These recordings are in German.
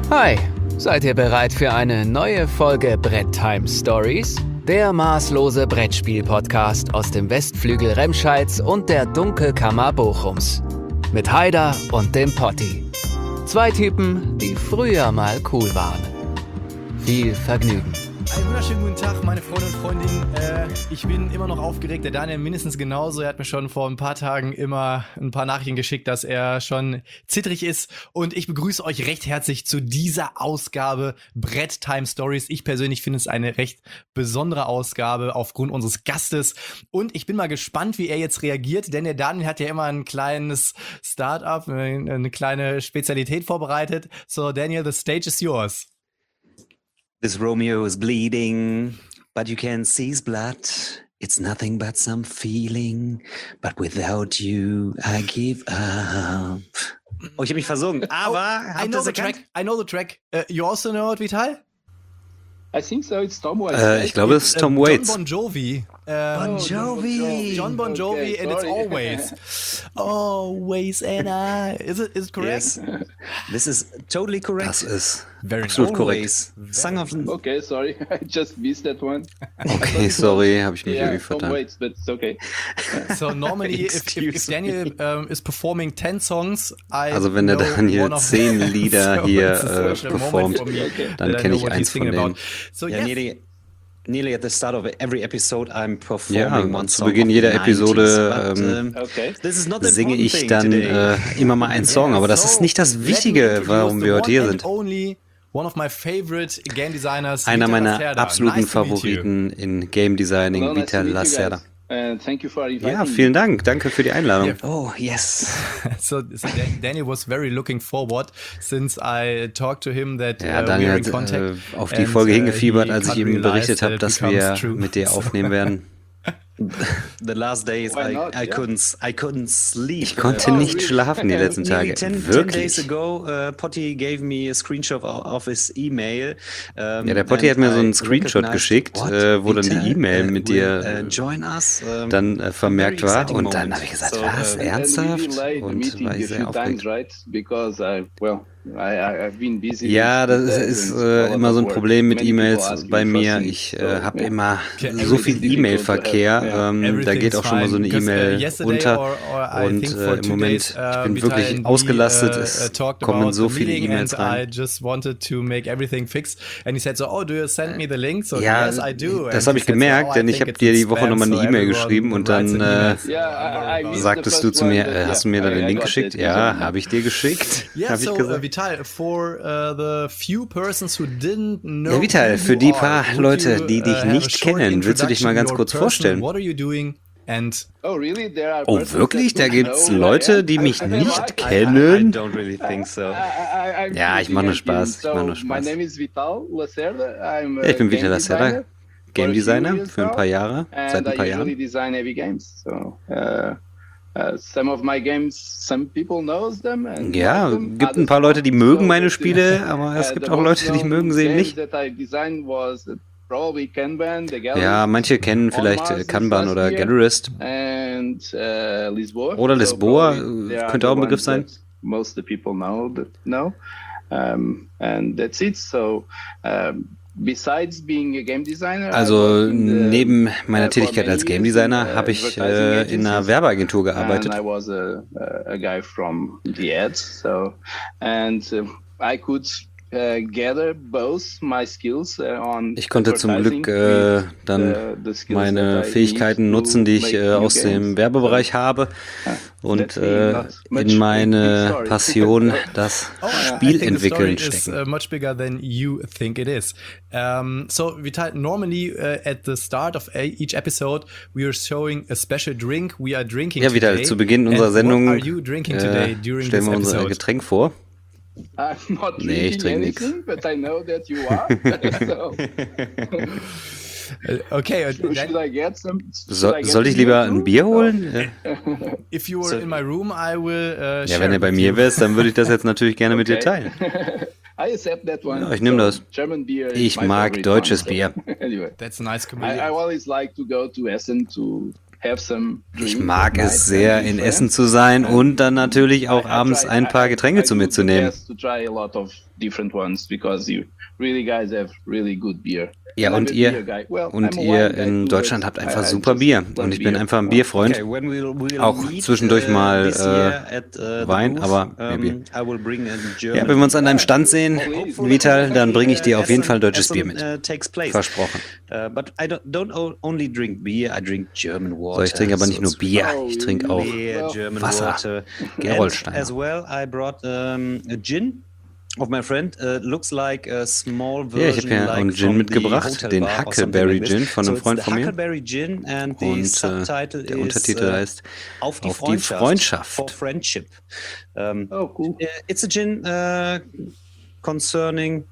Hi, seid ihr bereit für eine neue Folge Brett Time Stories? Der maßlose Brettspiel-Podcast aus dem Westflügel Remscheids und der Dunkelkammer Bochums. Mit Haider und dem Potti. Zwei Typen, die früher mal cool waren. Viel Vergnügen. Einen wunderschönen guten Tag, meine Freunde und Freundinnen. Ich bin immer noch aufgeregt, der Daniel mindestens genauso. Er hat mir schon vor ein paar Tagen immer ein paar Nachrichten geschickt, dass er schon zittrig ist. Und ich begrüße euch recht herzlich zu dieser Ausgabe Brett Time Stories. Ich persönlich finde es eine recht besondere Ausgabe aufgrund unseres Gastes. Und ich bin mal gespannt, wie er jetzt reagiert, denn der Daniel hat ja immer ein kleines Start-up, eine kleine Spezialität vorbereitet. So Daniel, the stage is yours. This Romeo is bleeding, but you can't see his blood. It's nothing but some feeling, but without you, I give up. Oh, ich habe mich versungen, aber I know the track. You also know it, Vital? I think so. It's Tom Waits. Ich glaube, es ist Tom Waits. John Bon Jovi. Bon Jovi. John Bon Jovi, Okay, and it's sorry. always and I. Is it correct? Yes, this is totally correct. Das ist Very absolut nice. korrekt. Song of the... Okay, sorry. I just missed that one. Okay, sorry, habe ich mich Yeah, irgendwie Tom vertan. Waits, but it's okay. So normally, if Excuse Daniel is performing 10 songs, I Also wenn der know Daniel one of 10 them. Lieder So hier it's a special moment performt, for me dann that I kenne know ich what eins he's von singing denen. about. So Ja, yes. nearly at the start of every episode I'm performing Ja, one zu song Beginn of jeder the Episode, 90s, but, Okay. this is not the singe important ich thing dann today. immer mal einen Song, aber das ist nicht das Wichtige, warum wir heute hier sind. One of my favorite game designers, Einer Vital meiner Lacerda. absoluten Nice to meet you. Favoriten in Game Designing, Well, nice to Vital meet you guys. Lacerda. Thank you for inviting Ja, me. vielen Dank. Danke für die Einladung. Ja. Oh, yes. So Daniel was very looking forward since I talked to him that Ja, we Daniel are in hat contact. auf die and, Folge hingefiebert, he als ich can't ihm realize berichtet that habe, it dass becomes wir true. mit dir aufnehmen werden. The last days Why not? I couldn't sleep. Ich Oh, konnte nicht really? schlafen die letzten Nearly Tage. 10 Wirklich. days ago, Potty gave me a screenshot of his email. Ja, der Potti hat mir so einen Screenshot geschickt, wo dann die E-Mail mit dir dann vermerkt war. Und dann habe ich gesagt, was, ernsthaft? Und war ich sehr aufgeregt. Ja, das ist immer so ein Problem mit E-Mails bei mir. Ich habe immer so viel E-Mail-Verkehr. Da geht auch schon mal so eine E-Mail unter. Und im Moment, ich bin wirklich ausgelastet. Es kommen so viele E-Mails rein. Ja, das habe ich gemerkt, denn ich habe dir die Woche nochmal eine E-Mail geschrieben und dann sagtest du zu mir, hast du mir dann den Link geschickt? Ja, habe ich dir geschickt, habe ich gesagt. Vital, für die paar Leute, die dich nicht kennen, willst du dich mal ganz kurz vorstellen? What are you doing? And Oh, wirklich? Da gibt's Leute, die mich nicht kennen? I don't really think so. Ja, ich mache nur Spaß. Ich mache nur Spaß. My name is Vital Lacerda. Ja, ich bin Vital Lacerda, Game Designer für ein paar Jahre, seit ein paar Jahren. Design heavy games. So, some of my games, some people knows them. And Ja, gibt ein paar Leute, die mögen meine Spiele, aber es gibt auch Leute, die mögen sie nicht. Ja, manche kennen vielleicht Kanban oder Gallerist. Oder Lisboa, könnte auch ein Begriff sein. Most of the people know. And that's it. So, besides being a game designer, Also neben meiner Tätigkeit als Game Designer habe ich in einer Werbeagentur gearbeitet. And I was a guy from the ads, so I could gather both my skills on. Ich konnte zum Glück dann meine Fähigkeiten nutzen, die ich aus dem Werbebereich habe und in meine Passion, das Spielentwickeln stecken. Much bigger than you think it is. So Vital, normally at the start of each episode we are showing a special drink we are drinking Ja, Vital, today. zu Beginn unserer Sendung What are you drinking today during stellen this wir unser episode? Getränk vor. I'm not Nee, ich drinking trinke anything, but I know that you are. So, Okay, should I get some? Soll ich lieber ein Bier holen? if you were in my room, I will Ja, share wenn du bei with mir you. wärst, dann würde ich das jetzt natürlich gerne mit dir Okay. teilen. I accept that one. Ja, ich nehm das. German beer is Ich my mag favorite deutsches one, Bier. Anyway, That's a nice I comedian. always like to go to Essen to have some drink Ich mag at es night sehr, with in friends. Essen zu sein und dann natürlich auch I abends try- ein paar I Getränke zu do the mitzunehmen. best to try a lot of different ones because you really guys have really good beer. Ja, And und I'm a ihr beer guy. Well, und I'm a ihr wine guy in too, Deutschland but habt einfach I super just Bier. love Und ich bin beer. einfach ein Bierfreund. Okay, when we'll Auch meet, zwischendurch mal this year at, the Wein, booth, aber maybe. I will bring a German Ja, wenn wir uns an einem Stand sehen, Vital, dann bringe ich dir auf jeden Fall deutsches Essen, Bier mit. takes place. Versprochen. But I only drink beer, I drink German water. So, ich trinke aber nicht nur Bier, Oh, ich trinke auch Beer, German Wasser. water. Gerolsteiner. And as well, I brought a gin of my friend. Looks like a small version. Ja, ich habe ja like einen Gin from mitgebracht, the Hotel den Bar or Huckleberry something like this. Gin von einem So Freund it's the von mir. Huckleberry Gin and the Und subtitle der is, Untertitel heißt Auf die Auf die Freundschaft. Freundschaft. For friendship. Oh, cool. It's a gin concerning.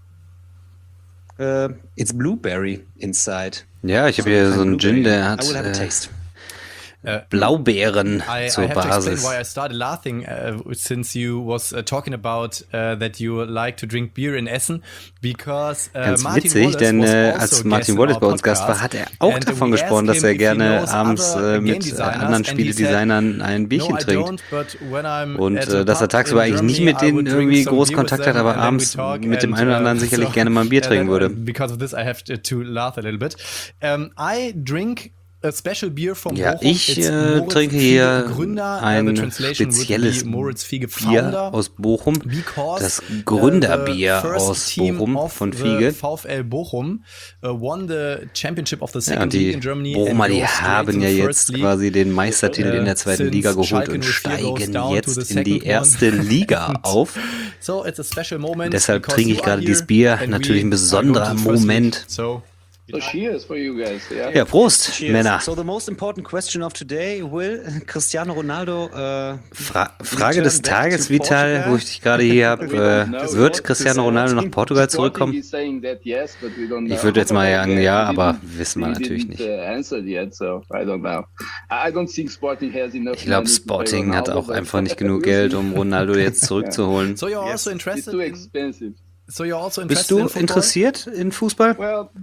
It's blueberry inside. Ja, ich habe hier so einen Gin, der I hat will have a taste. Blaubeeren I zur have to explain Basis. why I started laughing since you was talking about that you like to drink beer in Essen because Ganz Martin witzig, Wallace denn was als also Martin guest in Wallace our bei uns Gast war, podcast, hat er auch and davon we asked gesprochen, dass him er if he gerne knows abends other game mit designers, anderen and he said, Spieledesignern ein "No, Bierchen I trinkt. don't, but when I'm Und at a dass er pub tagsüber in eigentlich nicht Germany, mit I denen would drink irgendwie some groß beer Kontakt with hat, them, aber and then we abends talk mit dem and, einen oder anderen sicherlich gerne mal ein Bier trinken würde. Because of this, I have to laugh a little bit. I drink a special beer from Ja, Bochum. ich It's Moritz trinke Fiege hier Gründer. The ein translation would spezielles be Moritz Fiege Bier Founder. aus Bochum, Because das Gründerbier the first aus team Bochum of von the Fiege. VfL Bochum won the championship of the Ja, second und league die in Germany. Bochumer, and die go straight haben to ja the jetzt first league. quasi den Meistertitel in der zweiten Since Liga geholt Schalke und 04 goes steigen down to jetzt the in die second one. erste Liga auf. So it's a special moment. Deshalb because trinke ich you gerade are dieses here Bier. and Natürlich we ein are besonderer going to the first Moment. league. So So cheers for you guys. Yeah. Ja, Prost, Cheers. Männer. So the most important question of today, will Cristiano Ronaldo Frage des Tages, Vital, wo ich dich gerade hier habe. Wird Cristiano Ronaldo nach Portugal zurückkommen? Ich würde jetzt mal sagen, ja, aber wissen wir natürlich nicht. Ich glaube, Sporting hat auch einfach nicht genug Geld, um Ronaldo jetzt zurückzuholen. So you're also interested in Bist du interessiert in Fußball?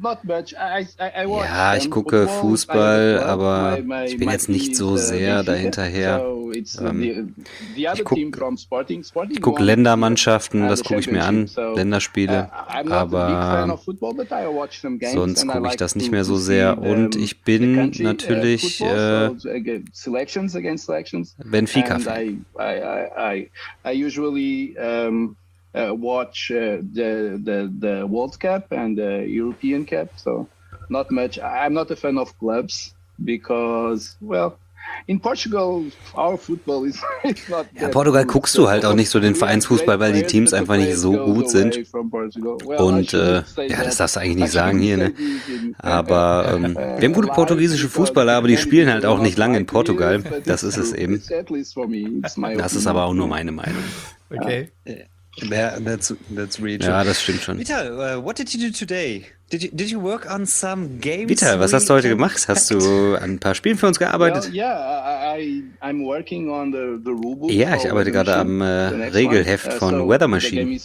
Ja, ich gucke Fußball, aber ich bin jetzt nicht so sehr dahinterher. Ich gucke Ländermannschaften, das gucke ich mir an, Länderspiele, aber sonst gucke ich das nicht mehr so sehr. Und ich bin natürlich Benfica-Fan. Watch the World Cup and the European Cup. So not much. I'm not a fan of clubs because, well, in Portugal, our football is not. Ja, in Portugal guckst du halt auch nicht so den Vereinsfußball, weil die Teams einfach nicht so gut sind. Und ja, das darfst du eigentlich nicht sagen hier, ne? Aber wir haben gute portugiesische Fußballer, aber die spielen halt auch nicht lange in Portugal. Das ist es eben. Das ist aber auch nur meine Meinung. Okay. Yeah, that's really true. Ja, das stimmt schon. Vital, what did you do today? Did you work on some games? Vital, was hast du heute gemacht? Hast du an ein paar Spielen für uns gearbeitet? I'm working on the rulebook. Ja, ich arbeite gerade am Regelheft von Weather Machine.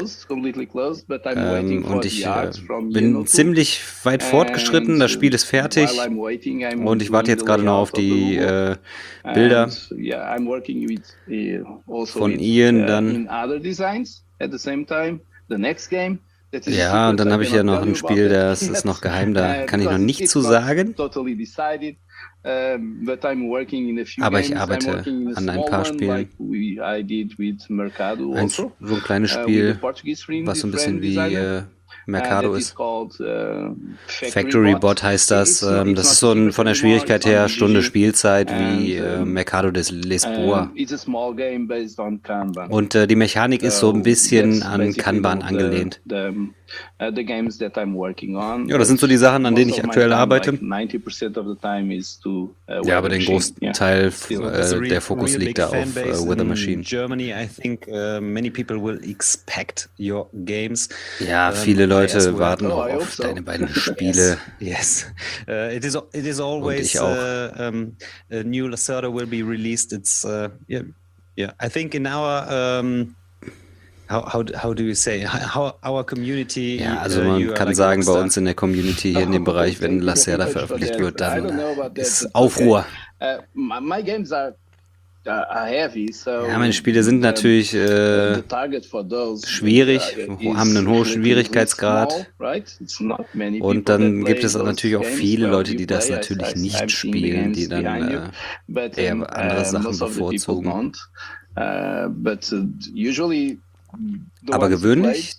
Und ich bin ziemlich weit fortgeschritten. Das Spiel ist fertig. Und ich warte jetzt gerade noch auf die Bilder von Ian dann. Ja, und dann habe ich ja noch ein Spiel, das ist noch geheim, da kann ich noch nichts zu sagen. Aber ich arbeite an ein paar Spielen. So ein kleines Spiel, was so ein bisschen wie Mercado ist. Factory Bot heißt das. Das ist so von der Schwierigkeit her Stunde Spielzeit wie Mercado de Lisboa. Und die Mechanik ist so ein bisschen an Kanban angelehnt. Ja, das sind so die Sachen, an denen ich aktuell arbeite. Ja, aber den großen Teil der Fokus liegt da auf Weather Machine. Ja, viele Leute warten auch auf deine beiden Spiele. Yes, it is always. Und ich auch. A new Lacerda will be released. It's yeah. I think in our How do you say? How our community? Ja, also man kann sagen, bei uns in der Community hier in dem Bereich, wenn Lacerda veröffentlicht wird, dann ist Aufruhr. My games are Ja, meine Spiele sind natürlich schwierig, haben einen hohen Schwierigkeitsgrad. Und dann gibt es natürlich auch viele Leute, die das natürlich nicht spielen, die dann eher andere Sachen bevorzugen. Aber gewöhnlich,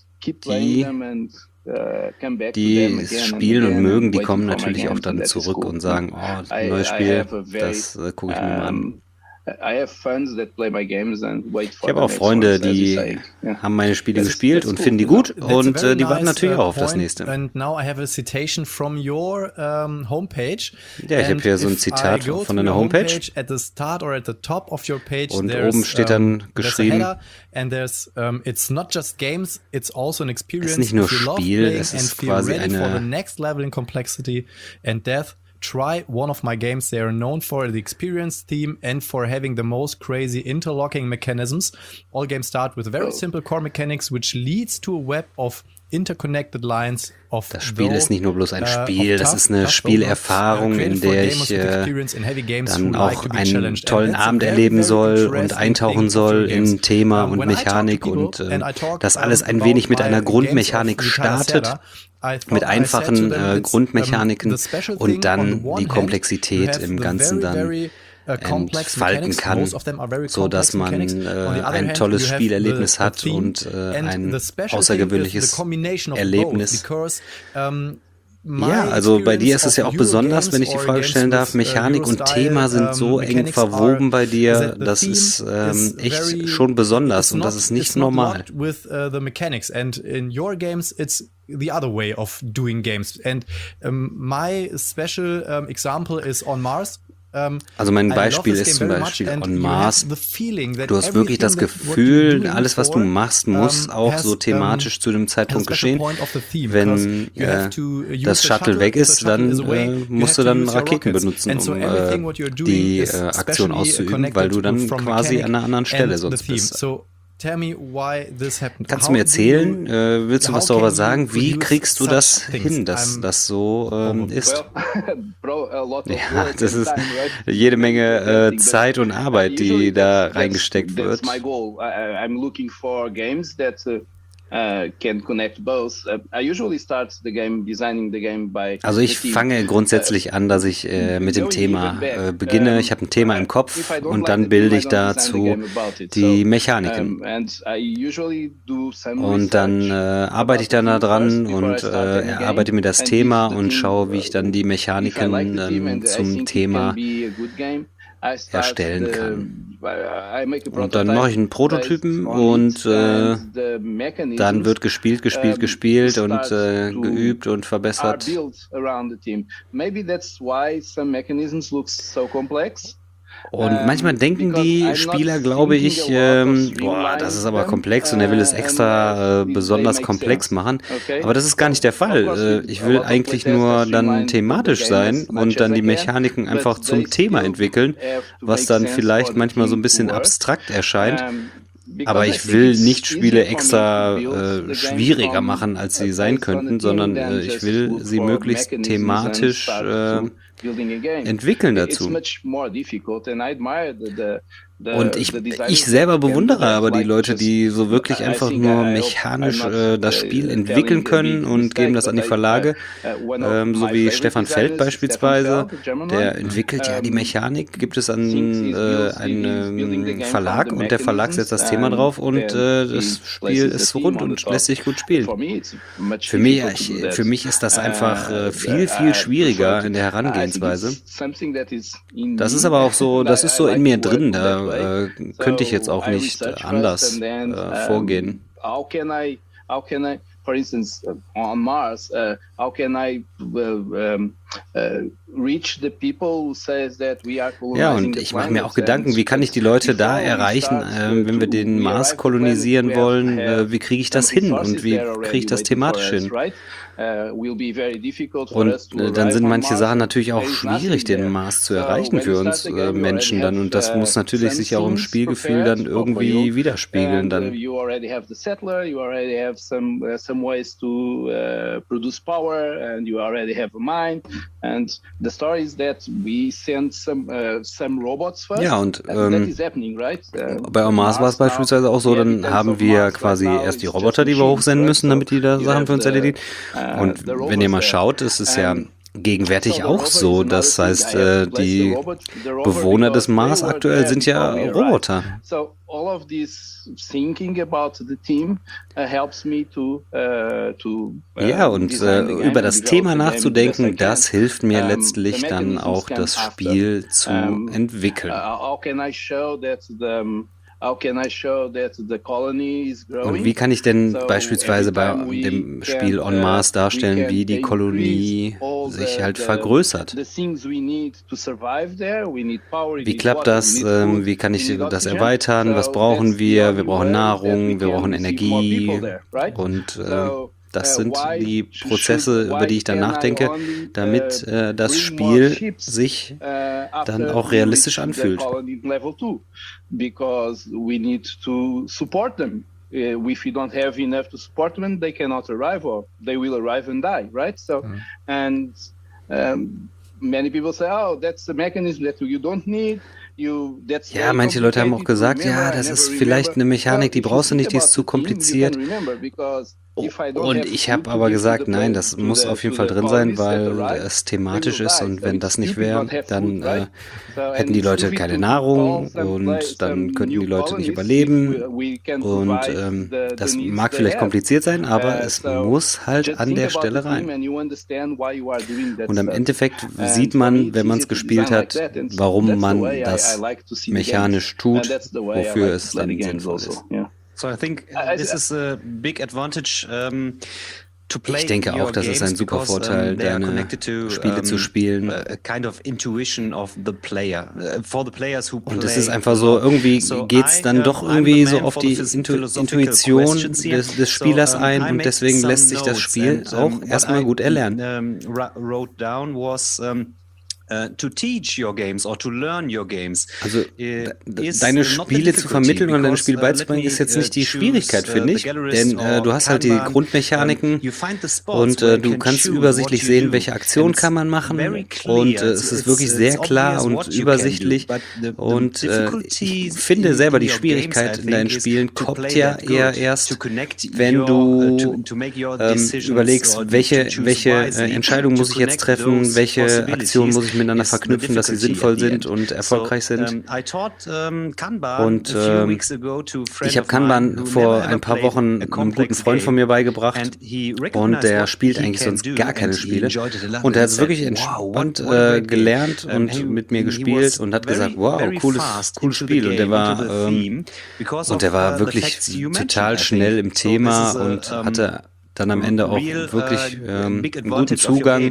die spielen und mögen, die kommen natürlich auch dann zurück und sagen, oh, ein neues Spiel, das gucke ich mir mal an. Ich habe auch Freunde, die haben meine Spiele gespielt und finden die gut und die warten natürlich auch auf das nächste. And now I have a citation from your homepage. Ja, ich habe hier so ein Zitat von deiner Homepage. At the start or at the top of your page, und oben steht dann geschrieben, and there's it's not just games, it's also an experience. Es ist nicht nur Spiel, es ist quasi for the next level in complexity and depth. Try one of my games. They are known for the experience theme and for having the most crazy interlocking mechanisms. All games start with very simple core mechanics, which leads to a web of interconnected lines of Das Spiel ist nicht nur bloß ein Spiel, das ist eine Spielerfahrung, in der ich dann auch einen tollen Abend erleben soll und eintauchen soll in Thema und Mechanik und das alles ein wenig mit einer Grundmechanik startet, mit einfachen Grundmechaniken und dann die Komplexität im Ganzen dann entfalten kann, so dass man ein tolles Spielerlebnis hat und ein außergewöhnliches Erlebnis. Ja, also bei dir ist es ja auch besonders, wenn ich die Frage stellen darf, Mechanik und Thema sind so eng verwoben bei dir, das ist echt schon besonders und das ist nicht normal. The other way of doing games. And my special example is On Mars. Also mein Beispiel ist zum Beispiel On Mars. Du hast wirklich das Gefühl, alles, was du machst, muss auch so thematisch zu dem Zeitpunkt geschehen. Wenn das Shuttle weg ist, dann musst du dann Raketen benutzen, um die Aktion auszuüben, weil du dann quasi an einer anderen Stelle sonst bist. Kannst du mir erzählen, willst du was darüber sagen? Wie kriegst du das hin, dass das so ist? Ja, das ist jede Menge Zeit und Arbeit, die da reingesteckt wird. Also ich fange grundsätzlich an, dass ich mit dem Thema beginne. Ich habe ein Thema im Kopf und dann bilde ich dazu die Mechaniken. Und dann arbeite ich dann da dran und erarbeite mir das Thema und schaue, wie ich dann die Mechaniken zum Thema erstellen kann. Und dann mache ich einen Prototypen und dann wird gespielt und geübt und verbessert. Und manchmal denken die Spieler, glaube ich, das ist aber komplex und er will es extra besonders komplex machen. Aber das ist gar nicht der Fall. Ich will eigentlich nur dann thematisch sein und dann die Mechaniken einfach zum Thema entwickeln, was dann vielleicht manchmal so ein bisschen abstrakt erscheint. Aber ich will nicht Spiele extra schwieriger machen, als sie sein könnten, sondern ich will sie möglichst thematisch entwickeln dazu. Und ich selber bewundere aber die Leute, die so wirklich einfach nur mechanisch das Spiel entwickeln können und geben das an die Verlage, so wie Stefan Feld beispielsweise, der entwickelt ja die Mechanik, gibt es an einen Verlag und der Verlag setzt das Thema drauf und das Spiel ist rund und lässt sich gut spielen. Für mich ist das einfach viel, viel schwieriger in der Herangehensweise. Das ist aber auch so, das ist so in mir drin, da könnte ich jetzt auch nicht anders vorgehen. For instance, on Mars, how can I reach the people who says that we are colonizing? Ja, und ich mache mir auch Gedanken, wie kann ich die Leute da erreichen, wenn wir den Mars kolonisieren wollen, wie kriege ich das hin und wie kriege ich das thematisch hin? Und dann sind manche Sachen natürlich auch schwierig, den Mars zu erreichen für uns Menschen dann. Und das muss natürlich sich auch im Spielgefühl dann irgendwie widerspiegeln dann. And the story is that we send some robots first. Ja, und that is happening, right? bei En Masse war es beispielsweise auch so, dann haben wir quasi erst die Roboter, die wir hochsenden müssen, damit die da Sachen für uns erledigen. Und wenn ihr mal schaut, ist es ja gegenwärtig auch so. Das heißt, die Bewohner des Mars aktuell sind ja Roboter. So all of this thinking about the team helps me to ja, und über das Thema nachzudenken, das hilft mir letztlich dann auch, das Spiel zu entwickeln. Und wie kann ich denn beispielsweise bei dem Spiel En Masse darstellen, wie die Kolonie sich halt vergrößert? Wie klappt das? Wie kann ich das erweitern? Was brauchen wir? Wir brauchen Nahrung, wir brauchen Energie und das sind die Prozesse, über die ich dann nachdenke, damit das Spiel sich dann auch realistisch anfühlt. Because we need to support them. If we don't have enough to support them, they cannot arrive, or they will arrive and die, right? So, and many people say, oh, that's a mechanism that you don't need. Ja, manche Leute haben auch gesagt, ja, das ist vielleicht eine Mechanik, die brauchst du nicht, die ist zu kompliziert. Und ich habe aber gesagt, nein, das muss auf jeden Fall drin sein, weil es thematisch ist und wenn das nicht wäre, dann hätten die Leute keine Nahrung und dann könnten die Leute nicht überleben und das mag vielleicht kompliziert sein, aber es muss halt an der Stelle rein. Und im Endeffekt sieht man, wenn man es gespielt hat, warum man das mechanisch tut, wofür es dann sinnvoll ist. So I think this is a big advantage to play. Ich denke auch, das ist ein super Vorteil, deine Spiele zu spielen. Kind of intuition of the player for the players who play. Und es ist einfach so, irgendwie geht's dann doch irgendwie so auf die Intuition des Spielers ein und deswegen lässt sich das Spiel auch erstmal gut erlernen. Wrote down was to teach your games or to learn your games. Also deine Spiele zu vermitteln und dein Spiel beizubringen ist jetzt nicht die Schwierigkeit, finde ich, denn du hast halt die Grundmechaniken und du kannst übersichtlich sehen, welche Aktion kann man machen und es ist wirklich sehr klar und übersichtlich und ich finde selber, die Schwierigkeit in deinen Spielen kommt ja eher erst, wenn du überlegst, welche Entscheidung muss ich jetzt treffen, welche Aktion muss ich miteinander verknüpfen, dass sie sinnvoll sind und erfolgreich sind. Und ich habe Kanban vor ein paar Wochen einem guten Freund von mir beigebracht und der spielt eigentlich sonst gar keine Spiele. Und er hat es wirklich entspannt gelernt und mit mir gespielt und hat gesagt, wow, cooles Spiel. Und der war wirklich total schnell im Thema und hatte dann am Ende auch wirklich einen guten Zugang.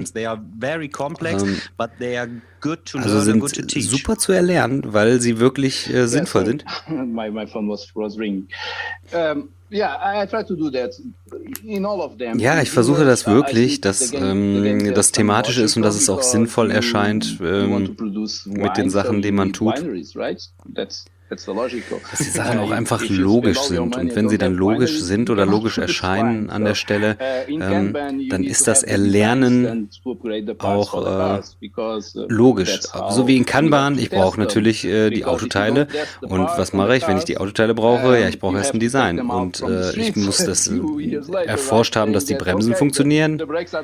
Also sind super zu erlernen, weil sie wirklich sinnvoll sind. Ja, ich versuche das wirklich, dass das thematisch ist und dass es auch sinnvoll erscheint mit den Sachen, die man tut. Dass die Sachen auch einfach logisch sind. Und wenn sie dann logisch sind oder logisch erscheinen an der Stelle, dann ist das Erlernen auch logisch. So wie in Kanban, ich brauche natürlich die Autoteile. Und was mache ich, wenn ich die Autoteile brauche? Ja, ich brauche erst ein Design. Und ich muss das erforscht haben, dass die Bremsen funktionieren.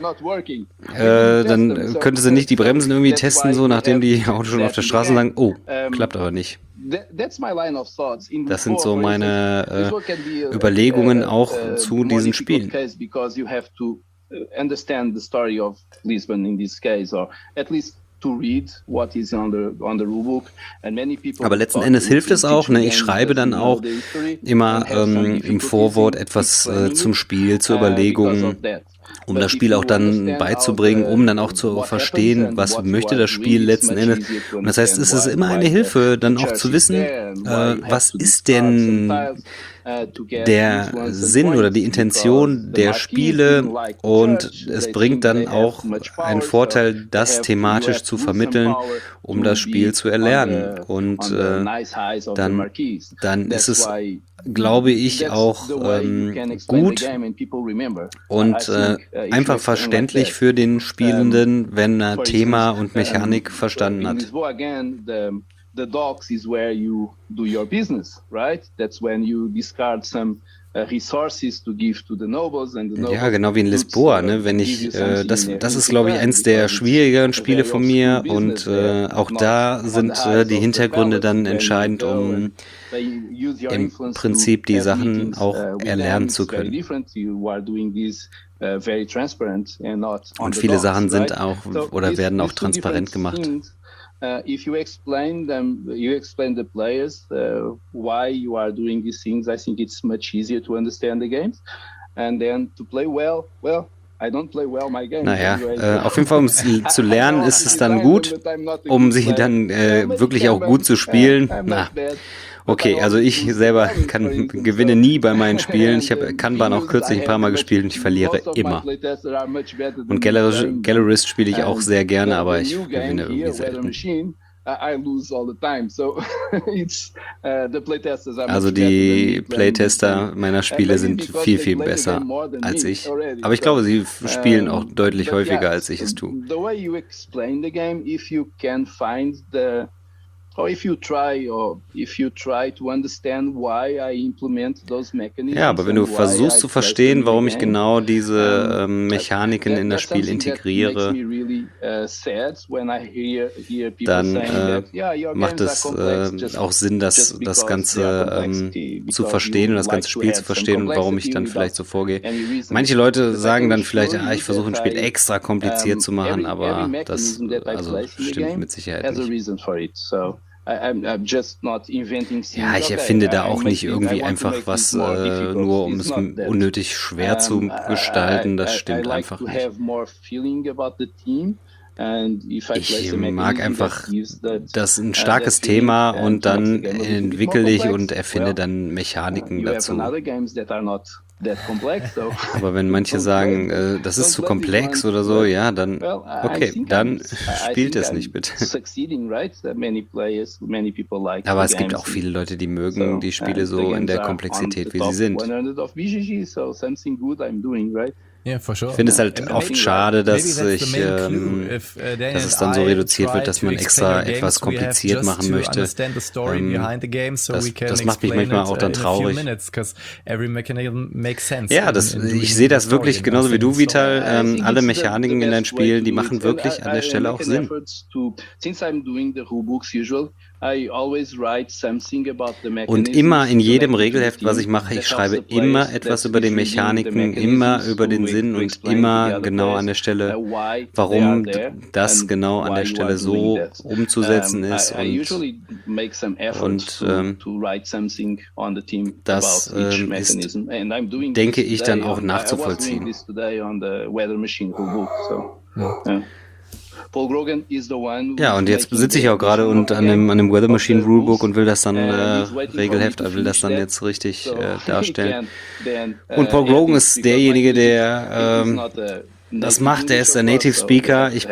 Dann könnte sie nicht die Bremsen irgendwie testen, so nachdem die Autos schon auf der Straße sagen, oh, klappt aber nicht. Das sind so meine Überlegungen auch zu diesen Spielen. Aber letzten Endes hilft es auch, ne? Ich schreibe dann auch immer im Vorwort etwas zum Spiel, zur Überlegung, um das Spiel auch dann beizubringen, um dann auch zu verstehen, was möchte das Spiel letzten Endes. Und das heißt, es ist immer eine Hilfe, dann auch zu wissen, was ist denn der Sinn oder die Intention der Spiele und es bringt dann auch einen Vorteil, das thematisch zu vermitteln, um das Spiel zu erlernen. Und dann ist es, glaube ich, auch gut und einfach verständlich für den Spielenden, wenn er Thema und Mechanik verstanden hat. The docks is where you do your business, right? That's when you discard some resources to give to the nobles and the nobles. Ja, genau wie in Lisboa, ne? Wenn ich das ist, glaube ich, eins der schwierigeren Spiele von mir und auch da sind die Hintergründe dann entscheidend, um im Prinzip die Sachen auch erlernen zu können. Und viele Sachen sind auch oder werden auch transparent gemacht. If you explain them, you explain the players why you are doing these things, I think it's much easier to understand the games. And then to play well, I don't play well my game. Naja, auf jeden Fall, um es zu lernen, ist es dann gut, um sie dann wirklich auch gut zu spielen. Na, okay, also ich selber gewinne nie bei meinen Spielen. Ich habe Kanban auch kürzlich ein paar Mal gespielt und ich verliere immer. Und Gallerist spiele ich auch sehr gerne, aber ich gewinne irgendwie selten. Also die Playtester meiner Spiele sind viel, viel besser als ich. Aber ich glaube, sie spielen auch deutlich häufiger, als ich es tue. Or if you try to understand why I implement those mechanisms. Ja, aber wenn du versuchst zu verstehen, warum ich genau diese Mechaniken in das Spiel integriere, dann macht es auch Sinn, das Ganze zu verstehen und das ganze Spiel zu verstehen und warum ich dann vielleicht so vorgehe. Manche Leute sagen dann vielleicht, ich versuche ein Spiel extra kompliziert zu machen, aber das stimmt mit Sicherheit nicht. Ja, ich erfinde da auch nicht irgendwie einfach was, nur um es unnötig schwer zu gestalten. Das stimmt einfach nicht. Ich mag einfach das ein starkes Thema und dann entwickle ich und erfinde dann Mechaniken dazu. Aber wenn manche sagen, das ist zu komplex oder so, ja, dann okay, dann spielt es nicht bitte. Aber es gibt auch viele Leute, die mögen die Spiele so in der Komplexität, wie sie sind. Yeah, for sure. Ich finde es halt oft schade, dass es dann so reduziert wird, dass man extra etwas kompliziert machen möchte. Das macht mich manchmal auch dann traurig. Ja, ich sehe das wirklich genauso wie du, Vital. Alle Mechaniken in deinen Spielen, die machen wirklich an der Stelle auch Sinn. Und immer in jedem Regelheft, was ich mache, ich schreibe immer etwas über die Mechaniken, immer über den Sinn und immer genau an der Stelle, warum das genau an der Stelle so umzusetzen ist. Und das ist, denke ich, dann auch nachzuvollziehen. Ja, und jetzt sitze ich auch gerade an dem Weather Machine Rulebook und will das dann Regelheft, will das dann jetzt richtig darstellen. Und Paul Grogan ist derjenige, der das macht. Der ist der Native Speaker. Ich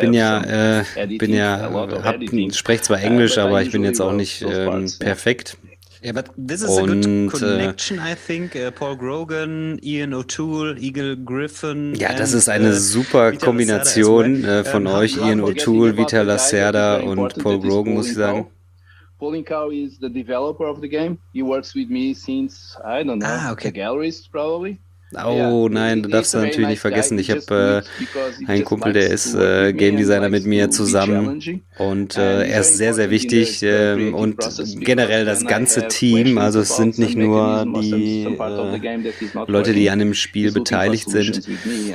spreche zwar Englisch, aber ich bin jetzt auch nicht perfekt. Yeah, but this is a good connection, I think. Paul Grogan, Ian O'Toole, Eagle Griffin. Ja, das ist eine super Kombination von euch, Ian O'Toole, Vital Lacerda und Paul Grogan, muss ich sagen. Pauline Cow is the developer of the game. He works with me since, I don't know, the Gallerist probably. Oh nein, du darfst natürlich nicht vergessen, ich habe einen Kumpel, der ist Game Designer mit mir zusammen und er ist sehr, sehr wichtig und generell das ganze Team, also es sind nicht nur die Leute, die an dem Spiel beteiligt sind,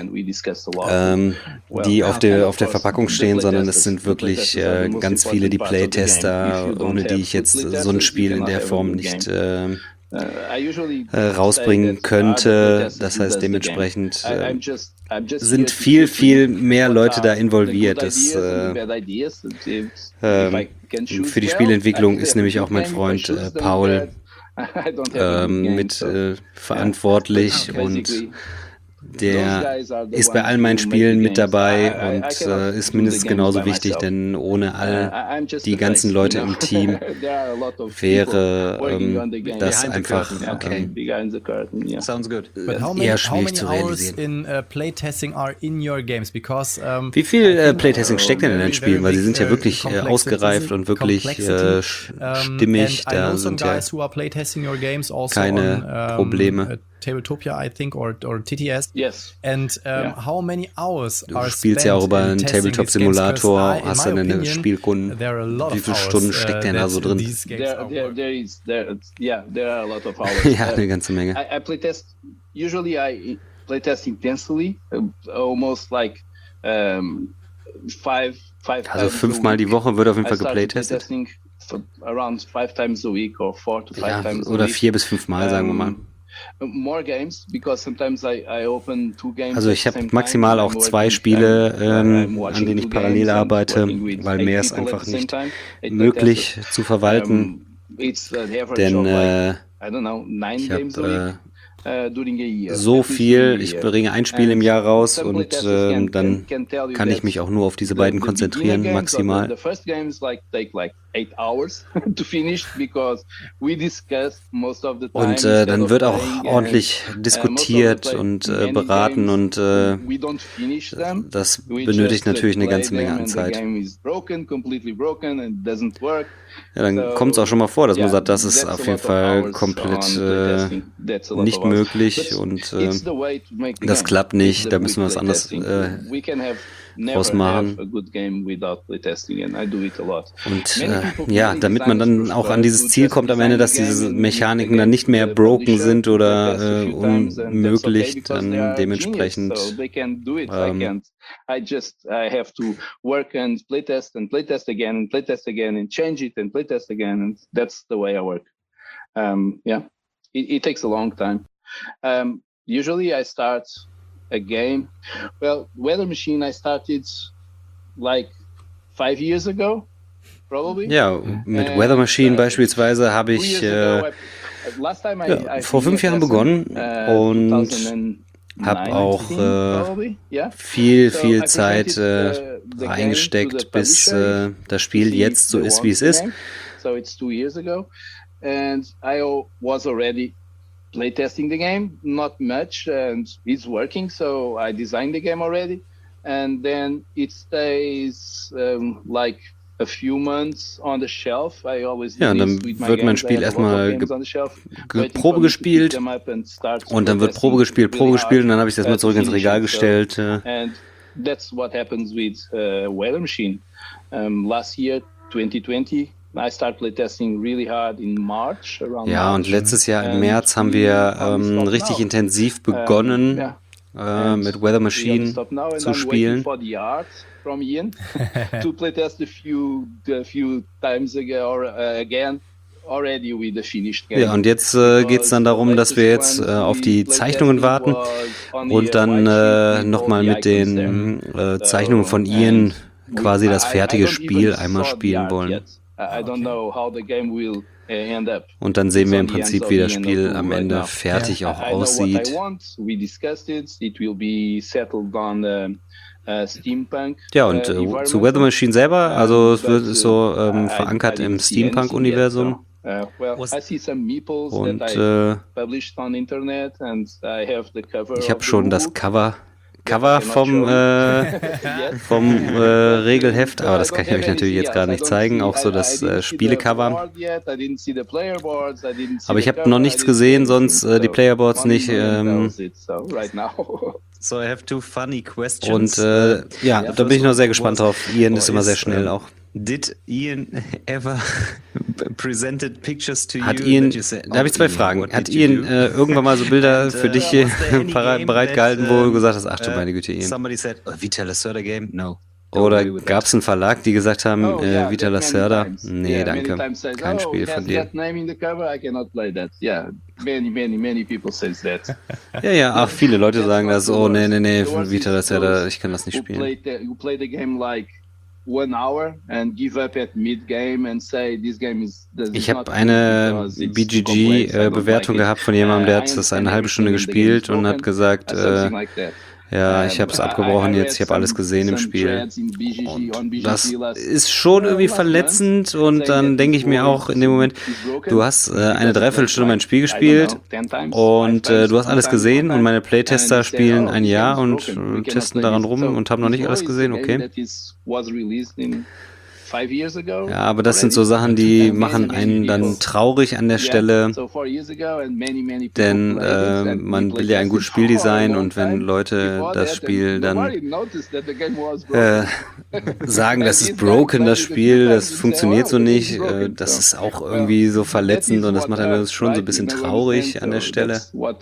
die auf der Verpackung stehen, sondern es sind wirklich ganz viele die Playtester, ohne die ich jetzt so ein Spiel in der Form nicht rausbringen könnte. Das heißt, dementsprechend sind viel, viel mehr Leute da involviert. Für die Spielentwicklung ist nämlich auch mein Freund Paul mit verantwortlich und der ist bei all meinen Spielen mit dabei und ist mindestens genauso wichtig, denn ohne all die ganzen Leute im Team wäre das einfach Sounds good. eher schwierig zu realisieren. Wie viel Playtesting steckt denn in den Spielen? Weil sie sind ja wirklich ausgereift und wirklich stimmig. Da sind ja keine Probleme. Tabletopia, I think, or TTS. Yes. And how many hours du spielst ja auch über einen Tabletop-Simulator, hast dann eine Spielkunden. Wie viele Stunden steckt denn da so drin? There are a lot of hours. Ja, eine ganze Menge. I playtest intensely, almost like 5 Also 5-mal die Woche wird auf jeden Fall geplaytestet. Around 5 times a week or 4 to 5 times a week. Oder 4 bis 5 Mal, sagen wir mal. More games, because sometimes I open 2 games. Also ich habe maximal auch 2 Spiele, an denen ich parallel arbeite, weil mehr ist einfach nicht möglich zu verwalten. Denn ich habe so viel, ich bringe ein Spiel im Jahr raus und dann kann ich mich auch nur auf diese beiden konzentrieren, maximal. Und dann wird auch ordentlich diskutiert und beraten und das benötigt natürlich eine ganze Menge an Zeit. Ja, dann kommt es auch schon mal vor, dass man sagt, das ist auf jeden Fall komplett nicht möglich und das klappt nicht, da müssen wir was anderes draus machen. Und ja, damit man dann auch an dieses Ziel kommt am Ende, dass diese Mechaniken dann nicht mehr broken sind oder unmöglich, dann dementsprechend I have to work and playtest again and change it and playtest again, and that's the way I work. It takes a long time. Usually I start a game. Well, Weather Machine I started like 5 years ago, probably. Ja, mit Weather Machine beispielsweise habe ich vor 5 Jahren begonnen und habe auch viel Zeit reingesteckt, bis das Spiel jetzt so ist, wie es ist. So it's 2 years ago, and I was already playtesting the game, not much, and it's working, so I designed the game already, and then it stays like a few months on the shelf. I always ja, und dann wird mein Spiel erstmal Probe gespielt und dann wird Probe gespielt und dann habe ich das mal zurück ins Regal gestellt. And that's what happens with Weather Machine. Last year, 2020, I started playtesting really hard in March. Ja, und letztes Jahr im März haben wir richtig intensiv begonnen, mit Weather Machine zu spielen. From Ian to playtest a few times again already with the finished game. Ja, und jetzt geht es dann darum, dass wir jetzt auf die Zeichnungen warten und dann nochmal mit den Zeichnungen von Ian quasi das fertige Spiel einmal spielen wollen. Und dann sehen wir im Prinzip, wie das Spiel am Ende fertig auch aussieht. Ja, und zu Weather Machine selber, also es wird so verankert im Steampunk-Universum. Und ich habe schon das Cover vom Regelheft, aber das kann ich euch natürlich jetzt gerade nicht zeigen, auch so das Spielecover. Aber ich habe noch nichts gesehen, sonst die Playerboards nicht. So I have 2 funny questions. Und ja, da bin ich noch sehr gespannt drauf. Ian ist immer sehr schnell auch. Did Ian ever presented pictures to you? Da habe ich 2 Fragen. Hat Ian irgendwann mal so Bilder für dich bereitgehalten, wo du gesagt hast, ach du meine Güte, Ian. Somebody said, Vital Lacerda game? No. Oder gab es einen Verlag, die gesagt haben, Vital Lacerda? Nee, danke, kein Spiel von dir. Ja, ach, viele Leute sagen das, oh nee, Vital Lacerda, ich kann das nicht spielen. Ich habe eine BGG-Bewertung gehabt von jemandem, der hat das eine halbe Stunde gespielt und hat gesagt, ja, ich habe es abgebrochen jetzt, ich habe alles gesehen im Spiel. Und das ist schon irgendwie verletzend und dann denke ich mir auch in dem Moment, du hast eine Dreiviertelstunde mein Spiel gespielt und du hast alles gesehen und meine Playtester spielen ein Jahr und testen daran rum und haben noch nicht alles gesehen, okay. Ja, aber das sind so Sachen, die machen einen dann traurig an der Stelle, denn man will ja ein gutes Spieldesign und wenn Leute das Spiel dann sagen, das ist broken, das Spiel, das funktioniert so nicht, das ist auch irgendwie so verletzend und das macht einen schon so ein bisschen traurig an der Stelle.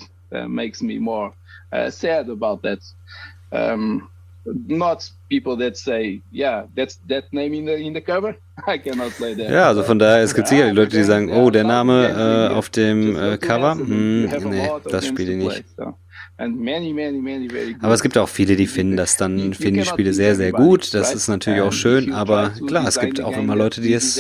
Not people that say, yeah, that's that name in the cover. I cannot play that. Ja, also von daher, es gibt sicherlich Leute, die sagen, oh, der Name auf dem Cover, nee, das spiele ich nicht. Aber es gibt auch viele, die finden die Spiele sehr, sehr gut. Das ist natürlich auch schön, aber klar, es gibt auch immer Leute, die es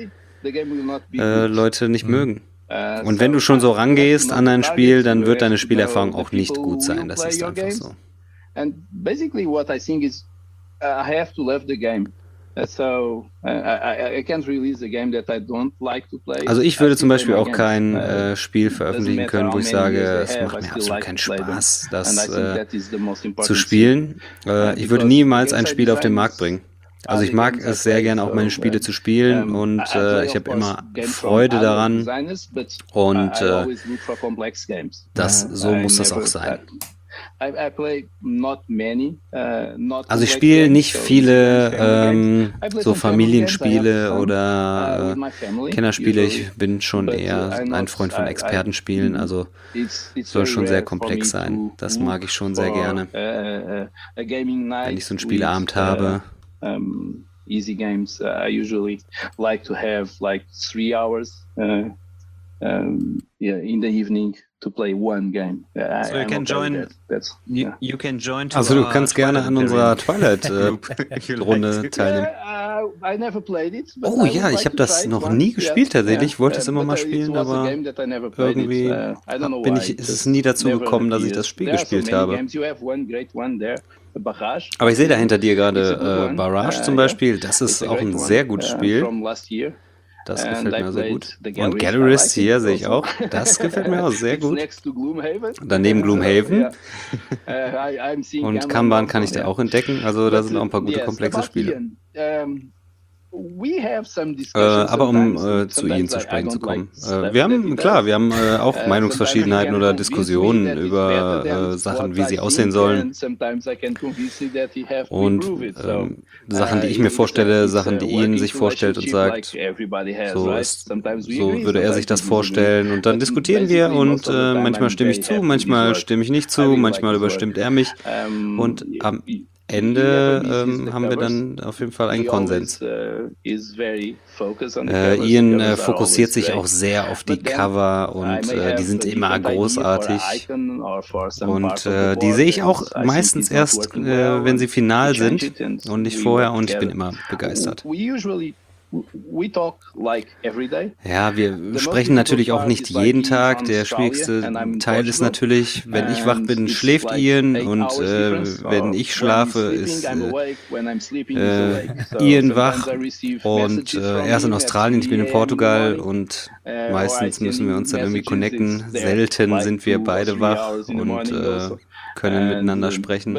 Leute nicht mögen. Und wenn du schon so rangehst an ein Spiel, dann wird deine Spielerfahrung auch nicht gut sein. Das ist einfach so. And basically what I think is I have to love the game. So I can't release a game that I don't like to play. Also ich würde zum Beispiel auch kein Spiel veröffentlichen können, wo ich sage, es macht mir absolut keinen Spaß, das zu spielen. Ich würde niemals ein Spiel auf den Markt bringen. Also ich mag es sehr gerne, auch meine Spiele zu spielen und ich habe immer Freude daran und so muss das auch sein. Also ich spiele nicht viele so Familienspiele oder Kinderspiele. Ich bin schon eher ein Freund von Expertenspielen. Also soll schon sehr komplex sein. Das mag ich schon sehr gerne. Wenn ich so einen Spieleabend habe. Easy games. I usually like to have like 3 hours in the evening to play one game. So you can join. You can join. Also du kannst gerne an unserer Twilight-Runde teilnehmen. I never played it. Oh ja, ich habe das noch nie gespielt tatsächlich. Ich wollte es immer mal spielen, aber irgendwie ist es nie dazu gekommen, dass ich das Spiel gespielt habe. Aber ich sehe da hinter dir gerade Barrage zum Beispiel. Das ist auch ein sehr gutes Spiel. Das gefällt mir sehr gut. Und Gallerist hier sehe ich auch. Das gefällt mir auch sehr gut. Daneben Gloomhaven. Und Kanban kann ich da auch entdecken. Also da sind auch ein paar gute, komplexe Spiele. Aber um zu Ihnen zu sprechen zu kommen. Wir haben auch Meinungsverschiedenheiten oder Diskussionen über Sachen, wie sie aussehen sollen. Und Sachen, die ich mir vorstelle, Sachen, die Ian sich vorstellt und sagt, so würde er sich das vorstellen. Und dann diskutieren wir und manchmal stimme ich zu, manchmal stimme ich nicht zu, manchmal überstimmt er mich. Und am Ende haben wir dann auf jeden Fall einen Konsens. Ian fokussiert sich auch sehr auf die Cover und die sind immer großartig. Und die sehe ich auch meistens erst, wenn sie final sind und nicht vorher und ich bin immer begeistert. Ja, wir sprechen natürlich auch nicht jeden Tag. Der schwierigste Teil ist natürlich, wenn ich wach bin, schläft Ian und wenn ich schlafe, ist Ian wach und er ist in Australien, ich bin in Portugal und meistens müssen wir uns dann irgendwie connecten. Selten sind wir beide wach und können miteinander sprechen.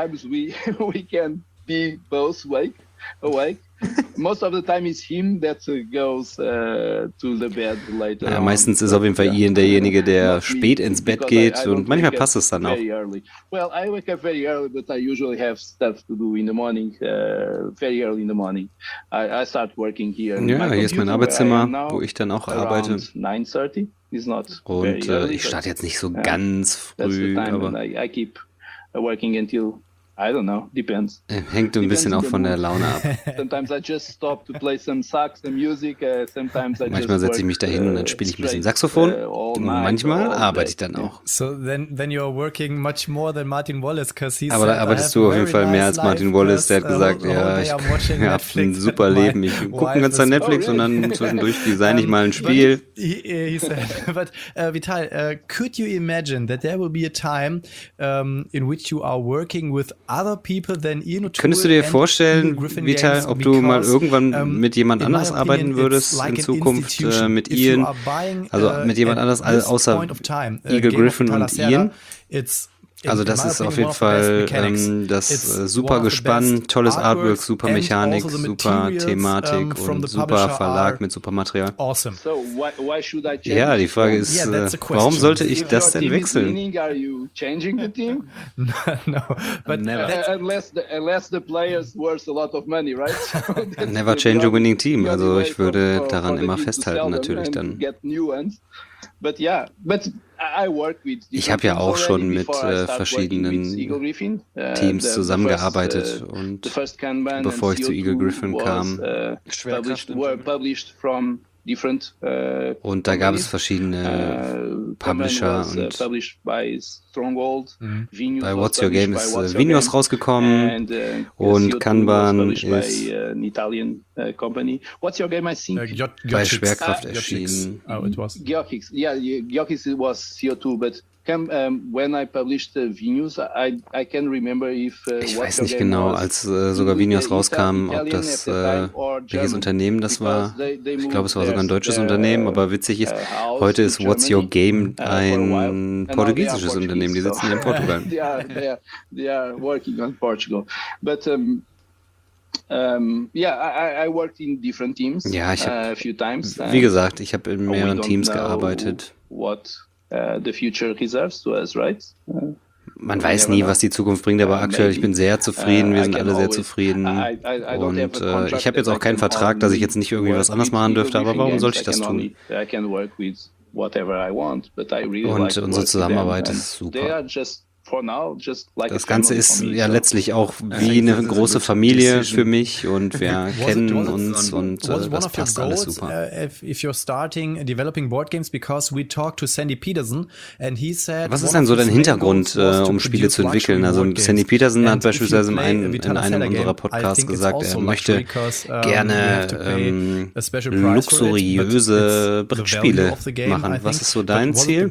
Most of the time is him that goes to the bed later. Ja, meistens ist auf jeden Fall Ian derjenige, der spät ins Bett geht und manchmal passt es dann auch. Well, I wake up very early, but I usually have stuff to do in the morning, very early in the morning. I start working here. Ja, hier ist mein Arbeitszimmer, wo ich dann auch arbeite. 9:30 is not und ich starte jetzt nicht so ganz früh, aber I keep working until I don't know, depends. Hängt ein bisschen auch von der Laune ab. Sometimes I just stop to play some sax, some music. Sometimes I Manchmal setze ich mich da hin und dann spiele ich ein bisschen Saxophon. Manchmal arbeite ich dann auch. So then you're working much more than Martin Wallace, because he Aber da arbeitest du auf jeden Fall mehr als Martin Wallace. Der hat gesagt, ja, ich habe ein super Leben. Ich gucke ganz Zeit Netflix und dann zwischendurch designe ich mal ein Spiel. He said, but Vital, could you imagine that there will be a time in which you are working with other people than Ian O'Toole? Könntest du dir vorstellen, Vital, ob du mal irgendwann mit jemand anders arbeiten würdest in Zukunft, mit Ian, also mit jemand anders außer Eagle Gryphon und Ian? Also das ist auf jeden Fall das super Gespann, tolles Artwork, super Mechanik, super Thematik und super Verlag mit super Material. Ja, die Frage ist, warum sollte ich das denn wechseln? Never change a winning team. Also ich würde daran immer festhalten natürlich dann. Ich habe ja auch schon mit verschiedenen Teams zusammengearbeitet und bevor ich zu Eagle Gryphon kam. Und da gab es verschiedene Publisher und bei What's Your Game ist Vinios rausgekommen und Kanban ist bei Schwerkraft erschienen. Gyokix, yeah, Gyokix was here too, but when I published Vinios, I can remember if ich weiß nicht genau, als sogar Vinios rauskam, ob das welches Unternehmen das war. Ich glaube, es war sogar ein deutsches Unternehmen, aber witzig ist, heute ist What's Your Game ein portugiesisches Unternehmen. Die sitzen in Portugal. They are working on Portugal, but I worked in different teams. Ja, ich a few times. Wie gesagt, ich habe in mehreren Teams gearbeitet. What the future reserves to us, right? Man weiß nie, was die Zukunft bringt, aber aktuell, ich bin sehr zufrieden, wir sind alle sehr zufrieden und ich habe jetzt auch keinen Vertrag, dass ich jetzt nicht irgendwie was anderes machen dürfte, aber warum sollte ich das tun? Und unsere Zusammenarbeit ist super. Das Ganze ist ja letztlich auch wie eine große Familie für mich und wir kennen uns und das passt alles super. If you're starting developing board games, because we talked to Sandy Peterson and he said, was ist denn so dein Hintergrund, um Spiele zu entwickeln? Also Sandy Peterson hat beispielsweise in einem unserer Podcasts gesagt, er möchte gerne luxuriöse Brettspiele machen. Was ist so dein Ziel?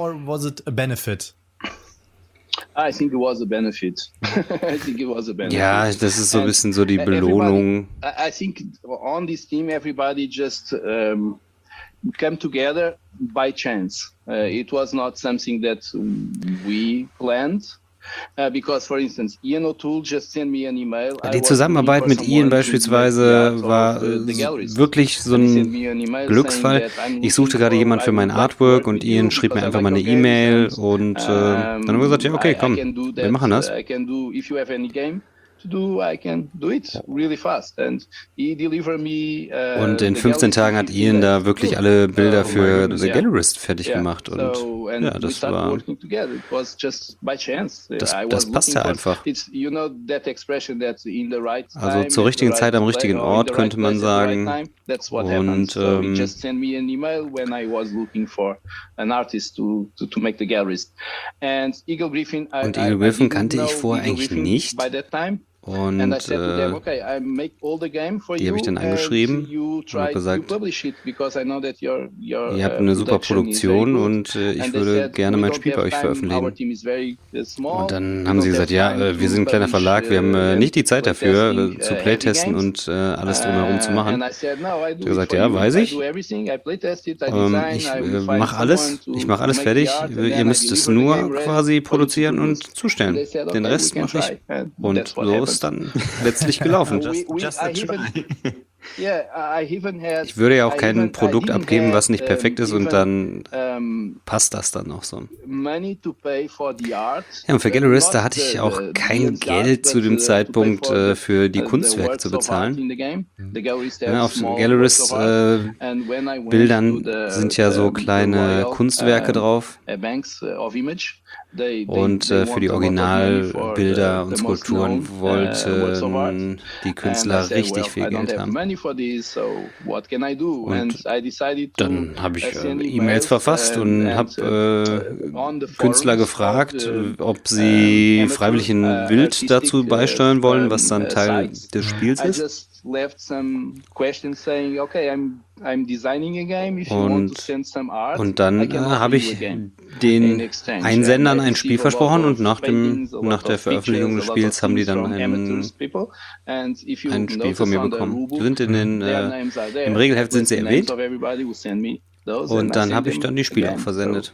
I think it was a benefit. Ja, das ist so ein bisschen so die Belohnung. I think on this team everybody just came together by chance. It was not something that we planned. Because, for instance, Ian O'Toole just sent me an email. Die Zusammenarbeit mit Ian beispielsweise war wirklich so ein Glücksfall. Ich suchte gerade jemanden für mein Artwork und Ian schrieb mir einfach mal eine E-Mail und dann haben wir gesagt, ja okay, komm, wir machen das. I can do it really fast. And he delivered me, und in 15 Tagen hat Ian da wirklich alle Bilder für The Gallerist fertig gemacht und ja, das war das passte einfach. Also zur richtigen Zeit am richtigen Ort, könnte man sagen. Und Eagle Gryphon kannte ich vorher eigentlich nicht. Und die habe ich dann angeschrieben und habe gesagt, ihr habt eine super Produktion und ich würde gerne mein Spiel bei euch veröffentlichen. Und dann haben sie gesagt, ja, wir sind ein kleiner Verlag, wir haben nicht die Zeit dafür, zu Playtesten und alles drumherum zu machen. Ich habe gesagt, ja, weiß ich. Ich mache alles fertig. Ihr müsst es nur quasi produzieren und zustellen. Den Rest mache ich. Und so ist dann letztlich gelaufen. Just a try. Ich würde ja auch kein Produkt abgeben, was nicht perfekt ist und dann passt das dann auch so. Ja, und für Gallerist, da hatte ich auch kein Geld zu dem Zeitpunkt für die Kunstwerke zu bezahlen. Ja, auf Gallerist Bildern sind ja so kleine Kunstwerke drauf. Und für die Originalbilder und Skulpturen wollten die Künstler richtig viel Geld haben. Und dann habe ich E-Mails verfasst und habe Künstler gefragt, ob sie freiwillig ein Bild dazu beisteuern wollen, was dann Teil des Spiels ist. Und dann habe ich den Einsendern ein Spiel versprochen und nach der Veröffentlichung des Spiels haben die dann ein Spiel von mir bekommen. Sind im Regelheft sind sie erwähnt. Und dann habe ich dann die Spiele auch versendet.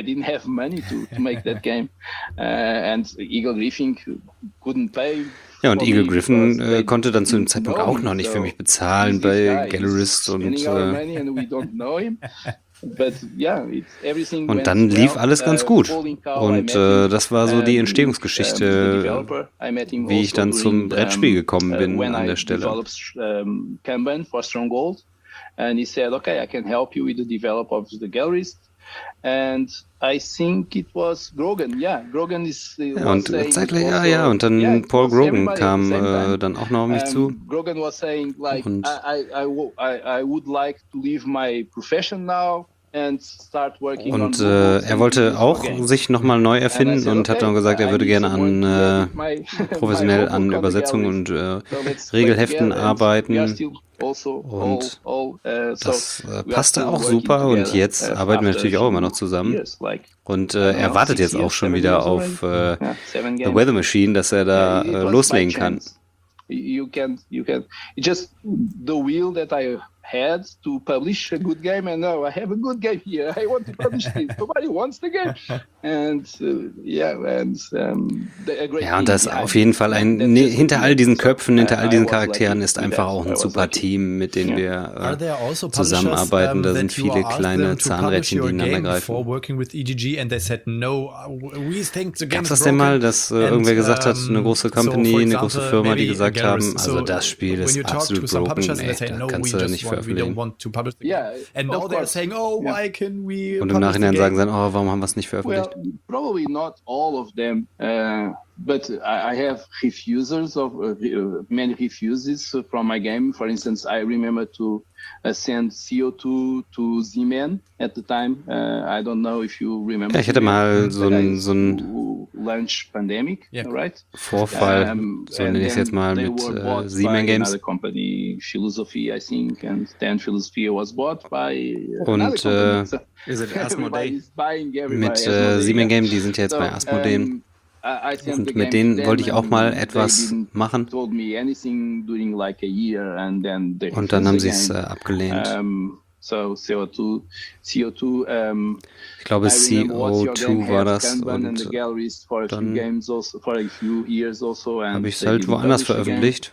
Ja, und Eagle Gryphon konnte dann zu dem Zeitpunkt auch noch nicht für mich bezahlen bei Gallerist und dann lief alles ganz gut. Und das war so die Entstehungsgeschichte, wie ich dann zum Brettspiel gekommen bin an der Stelle. And he said, okay, I can help you with the develop of the Gallerist. And I think it was Grogan. Yeah, Grogan is. Und zeitgleich, und dann Paul Grogan kam dann auch noch auf mich zu. Grogan was saying, like, I would like to leave my profession now. Und er wollte auch sich nochmal neu erfinden und hat dann gesagt, er würde gerne professionell an Übersetzungen und Regelheften arbeiten. Und das passte auch super und jetzt arbeiten wir natürlich auch immer noch zusammen. Und er wartet jetzt auch schon wieder auf The Weather Machine, dass er da loslegen kann. Just the wheel that I had to publish a good game, and now I have a good game here. I want to publish it. Nobody wants the game. And und das ist auf jeden Fall hinter all diesen Köpfen, hinter all diesen Charakteren ist einfach auch ein super Team, mit denen wir zusammenarbeiten. Da sind viele kleine Zahnrädchen, die ineinander greifen. Gab es das denn mal, dass irgendwer gesagt hat, eine große Company, eine große Firma, die gesagt haben, also das Spiel ist absolut broken, da kannst du nicht veröffentlichen. Und im Nachhinein sagen sie dann, warum haben wir es nicht veröffentlicht? Probably not all of them, but I have refusers of many refuses from my game. For instance, I remember to send CO2 to Z-Man at the time. I don't know if you remember. Ja, ich hatte mal so ein Launch Pandemic, right? Vorfall, so nenne ich es jetzt mal, mit Z-Man Games. Philosophy, I think, and then Philosophy was bought by und mit Z-Man Game, die sind ja jetzt bei Asmodee. Und mit denen wollte ich auch mal etwas machen. Und dann haben sie es abgelehnt. Ich glaube, CO2 war das. Und dann habe ich es halt woanders veröffentlicht.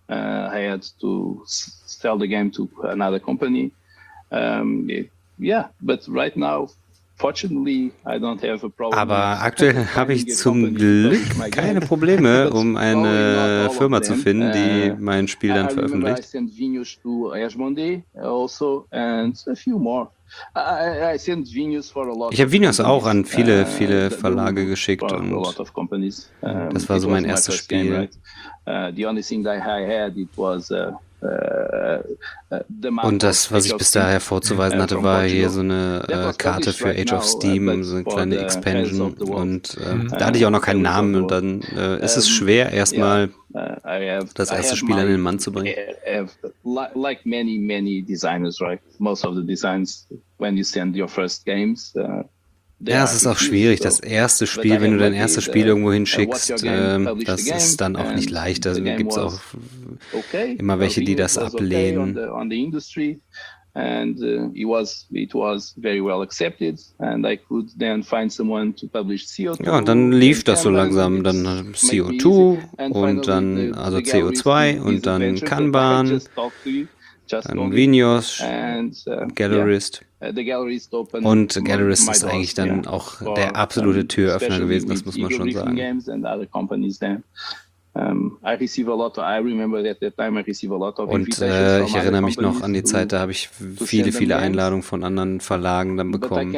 But right now, fortunately, I don't have a problem. Aber aktuell habe ich zum Glück keine Probleme, um eine Firma zu finden, die mein Spiel dann veröffentlicht. Ich habe Vinhos auch an viele Verlage geschickt und das war so mein erstes Spiel. Und das, was ich bis daher vorzuweisen hatte, war hier so eine Karte für Age of Steam, so eine kleine Expansion. Und da hatte ich auch noch keinen Namen. Und dann ist es schwer, erstmal das erste Spiel an den Mann zu bringen. Like many designers, right? Most of the designs, when you send your first games, ja, es ist auch schwierig. Das erste Spiel, wenn du dein erstes Spiel irgendwo hinschickst, das ist dann auch nicht leicht. Da gibt es auch immer welche, die das ablehnen. And it was very well accepted, and I could then find someone to publish CO2. Ja, und dann lief das so langsam, dann CO2 und dann also CO2 und dann Kanban dann Vinhos, Gallerist. Und Gallerist ist eigentlich dann auch der absolute Türöffner gewesen, das muss man schon sagen. Und ich erinnere mich noch an die Zeit, da habe ich viele Einladungen von anderen Verlagen dann bekommen.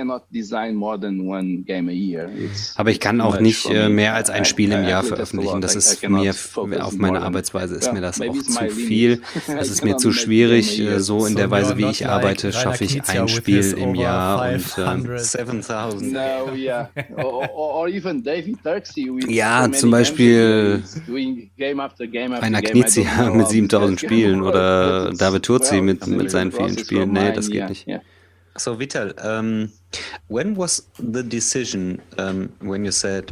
Aber ich kann auch nicht mehr als ein Spiel im Jahr veröffentlichen. Das ist mir, auf meine Arbeitsweise ist mir das auch zu viel. Es ist mir zu schwierig. So in der Weise, wie ich arbeite, schaffe ich ein Spiel im Jahr und 7,000. Ja, zum Beispiel Rainer Knizia mit 7.000 Spielen oder David Turzi mit seinen vielen Spielen. Nee, das geht nicht. So Vital, when was the decision when you said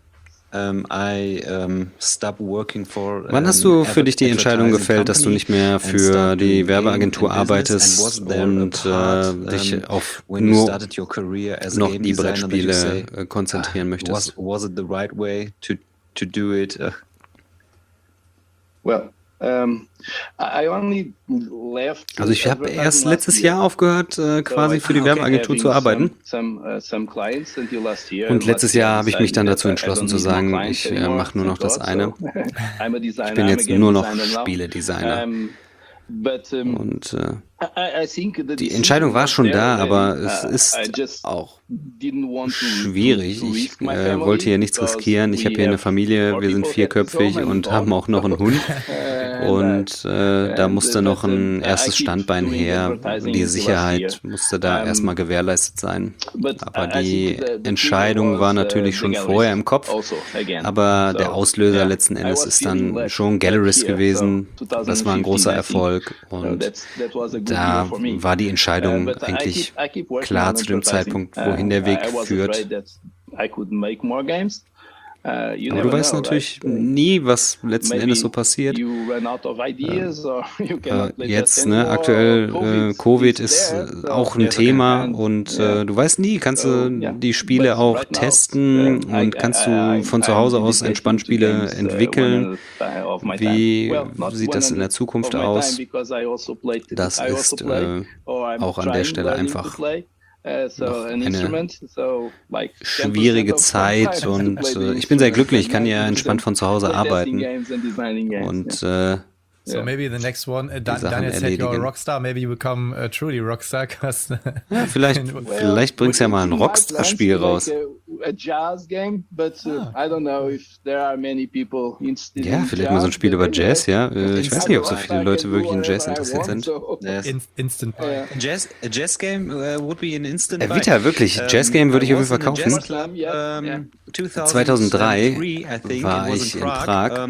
I stop working for? Wann hast du für dich die Entscheidung gefällt, dass du nicht mehr für die Werbeagentur arbeitest und dich auf nur noch die Brettspiele konzentrieren möchtest? Was it the right way to do it? Also ich habe erst letztes Jahr aufgehört, quasi für die Werbeagentur zu arbeiten. Und letztes Jahr habe ich mich dann dazu entschlossen zu sagen, ich mache nur noch das eine. Ich bin jetzt nur noch Spieledesigner. Und die Entscheidung war schon da, aber es ist auch schwierig. Ich wollte hier nichts riskieren. Ich habe hier eine Familie, wir sind 4köpfig und haben auch noch einen Hund. Und da musste noch ein erstes Standbein her. Die Sicherheit musste da erstmal gewährleistet sein. Aber die Entscheidung war natürlich schon vorher im Kopf. Aber der Auslöser letzten Endes ist dann schon Gallerist gewesen. Das war ein großer Erfolg. Und da war die Entscheidung eigentlich klar zu dem Zeitpunkt, wohin der Weg führt. Aber du weißt natürlich nie, was letzten Endes so passiert. Jetzt, ne, aktuell Covid ist auch ein Thema und du weißt nie, kannst du die Spiele auch testen und kannst du von zu Hause aus entspannt Spiele entwickeln. Wie sieht das in der Zukunft aus? Das ist auch an der Stelle einfach noch eine schwierige Zeit und ich bin sehr glücklich, ich kann ja entspannt von zu Hause arbeiten und So maybe the next one, Daniel said you're a rockstar, maybe you become a truly rockstar. Ja, vielleicht bringst du ja mal ein Rockstar-Spiel raus. Ja, vielleicht mal so ein Spiel über Jazz, ja. Ich weiß nicht, ob so viele Leute wirklich in Jazz interessiert sind. Instant buy. A Jazz game would be an instant buy. Vita, wirklich. Jazz Game würde ich auf jeden Fall kaufen. 2003 war ich in Prag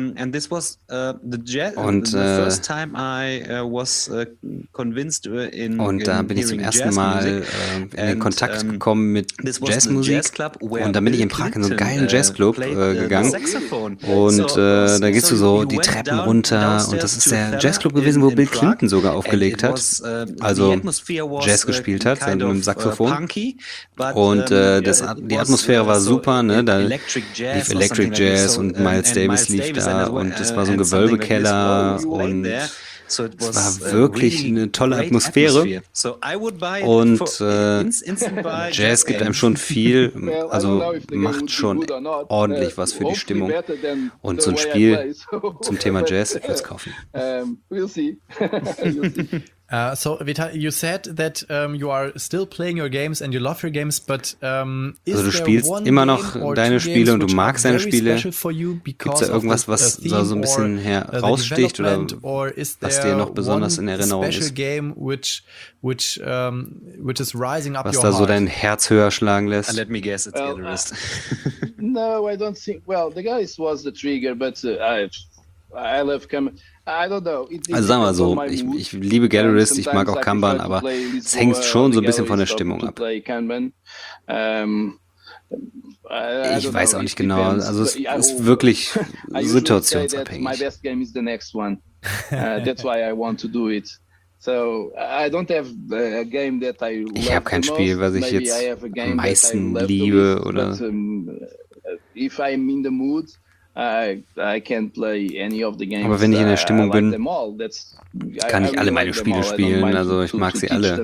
und da bin ich zum ersten Mal in den Kontakt gekommen mit Jazzmusik und dann bin ich in Prag in so einen geilen Jazzclub gegangen und da gehst du so die Treppen runter und das ist der Jazzclub gewesen, wo Bill Clinton sogar aufgelegt hat, also Jazz gespielt hat, mit dem Saxophon und die Atmosphäre war super, ne? Da lief Electric Jazz und Miles Davis lief da und es war so ein Gewölbekeller und es war wirklich eine tolle Atmosphäre und Jazz gibt einem schon viel, also macht schon ordentlich was für die Stimmung und so ein Spiel zum Thema Jazz, ich würde es kaufen. So Vital, you said that you are still playing your games and you love your games, but also du spielst immer noch deine Spiele und du magst deine Spiele. Gibt es da irgendwas, was so ein bisschen heraussticht oder was dir noch besonders in Erinnerung ist? Which is rising up was your da so heart? dein Herz höher schlagen lässt? Let me guess, it's Gallerist. No, I don't think. Well, the guys was the trigger, but I love I don't know. Also sagen wir so, ich liebe Gallerist, ich mag auch Kanban, aber es hängt schon so ein bisschen von der Stimmung ab. Ich weiß auch nicht genau, also es ist wirklich situationsabhängig. My best game is the next one. That's why I want to do it. So I don't have a game that I love. Ich habe kein Spiel, was ich jetzt am meisten liebe oder. If I'm in the mood, I can't play any of the games. Aber wenn ich in der Stimmung bin, kann ich alle meine like Spiele spielen. Also ich mag sie alle.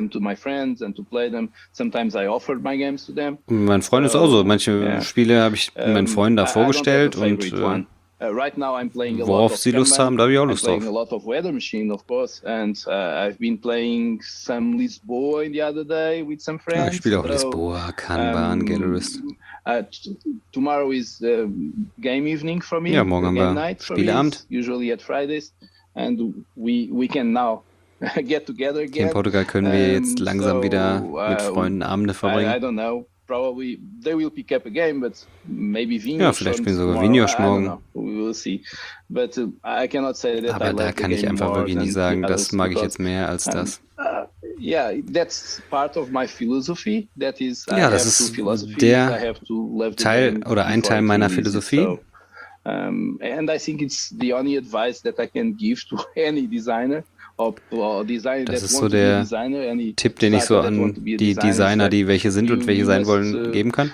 Mein Freund ist auch so. Manche Spiele habe ich meinen Freunden da vorgestellt und worauf sie Lust haben, da habe ich auch Lust drauf. A lot of Weather Machine, of course, and I've been playing some Lisboa the other day with some friends. Ja, ich spiele auch Lisboa, Kanban, Gallerist. Tomorrow is game evening for me. Ja, morgen haben wir Spieleabend. Usually at Fridays, and we can now get together again. Hier in Portugal können wir jetzt langsam wieder mit Freunden Abende verbringen. I don't know. Probably they will pick up a game, but maybe Vinhos. Ja, vielleicht spielen sogar Vinhos morgen. We will see. But I cannot say that. Aber da kann ich einfach wirklich nicht sagen, das mag ich jetzt mehr als das. Yeah, that's part of my philosophy. That is, ja, das ist der Teil oder ein Teil meiner Philosophie. And I think it's the only advice that I can give to any designer. Das ist so der Tipp, den ich so an die Designer, die welche sind und welche sein wollen, geben kann.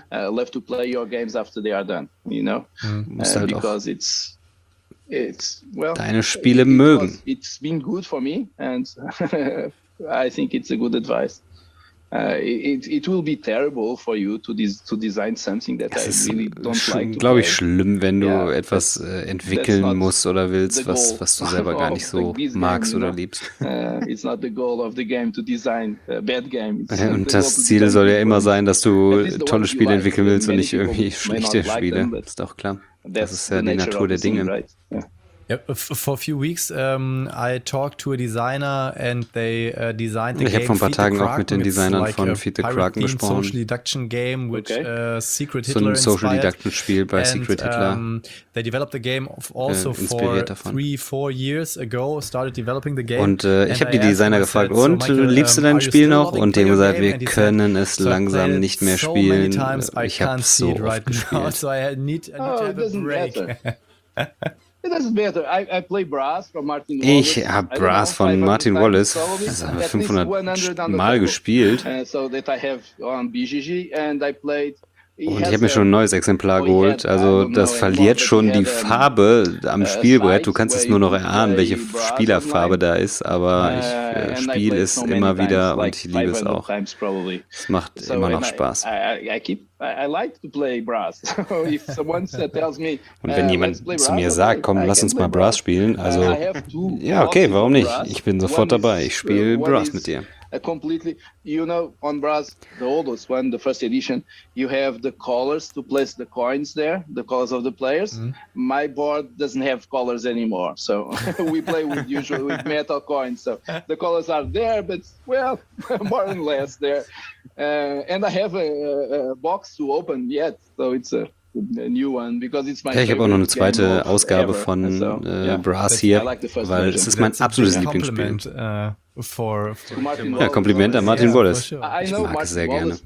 Musst halt auch deine Spiele mögen. It's been good for me and I think it's a good advice. It will be terrible for you to design something that I really don't like. Es ist, glaube ich, schlimm, wenn du etwas entwickeln musst oder willst, was du selber gar nicht so magst oder liebst. It's not the goal of the game to design a bad game. Und das Ziel soll ja immer sein, dass du tolle Spiele entwickeln willst und nicht irgendwie schlechte Spiele. Ist doch klar. Das ist ja die Natur der Dinge. Yeah, for a few weeks, I talked to a designer and they designed the game. Ich habe vor ein paar Tagen auch mit den Designern von Feed the Kraken gesprochen. Social deduction game, which Secret Hitler inspired. So ein Social Deduction Spiel bei Secret Hitler. They developed the game also for 3-4 years ago. Started developing the game. Und ich habe die Designer gefragt, und liebst du dein Spiel noch? Und die haben gesagt, wir können es langsam nicht mehr spielen. Ich habe so oft gespielt. So I need to have a break. It doesn't matter. I play Brass from Martin Wallace. Ich habe Brass von Martin Wallace 500 Mal gespielt. So that I have on BGG and I played. Und ich habe mir schon ein neues Exemplar geholt. Also das verliert schon die Farbe am Spielbrett. Du kannst es nur noch erahnen, welche Spielerfarbe da ist. Aber ich spiele es immer wieder und ich liebe es auch. Es macht immer noch Spaß. Und wenn jemand zu mir sagt, komm, lass uns mal Brass spielen, also ja, okay, warum nicht? Ich bin sofort dabei. Ich spiele Brass mit dir. Completely, on Brass, the oldest one, the first edition, you have the colors to place the coins there, the colors of the players. My board doesn't have colors anymore, so we play usually with metal coins. So the colors are there, but well, more or less there. And I have a box to open yet, so it's a new one because it's my ich habe auch noch eine zweite Ausgabe von Brass hier, weil es ist mein absolutes Lieblingsspiel. Kompliment an Martin Wallace. Ich mag es sehr gerne.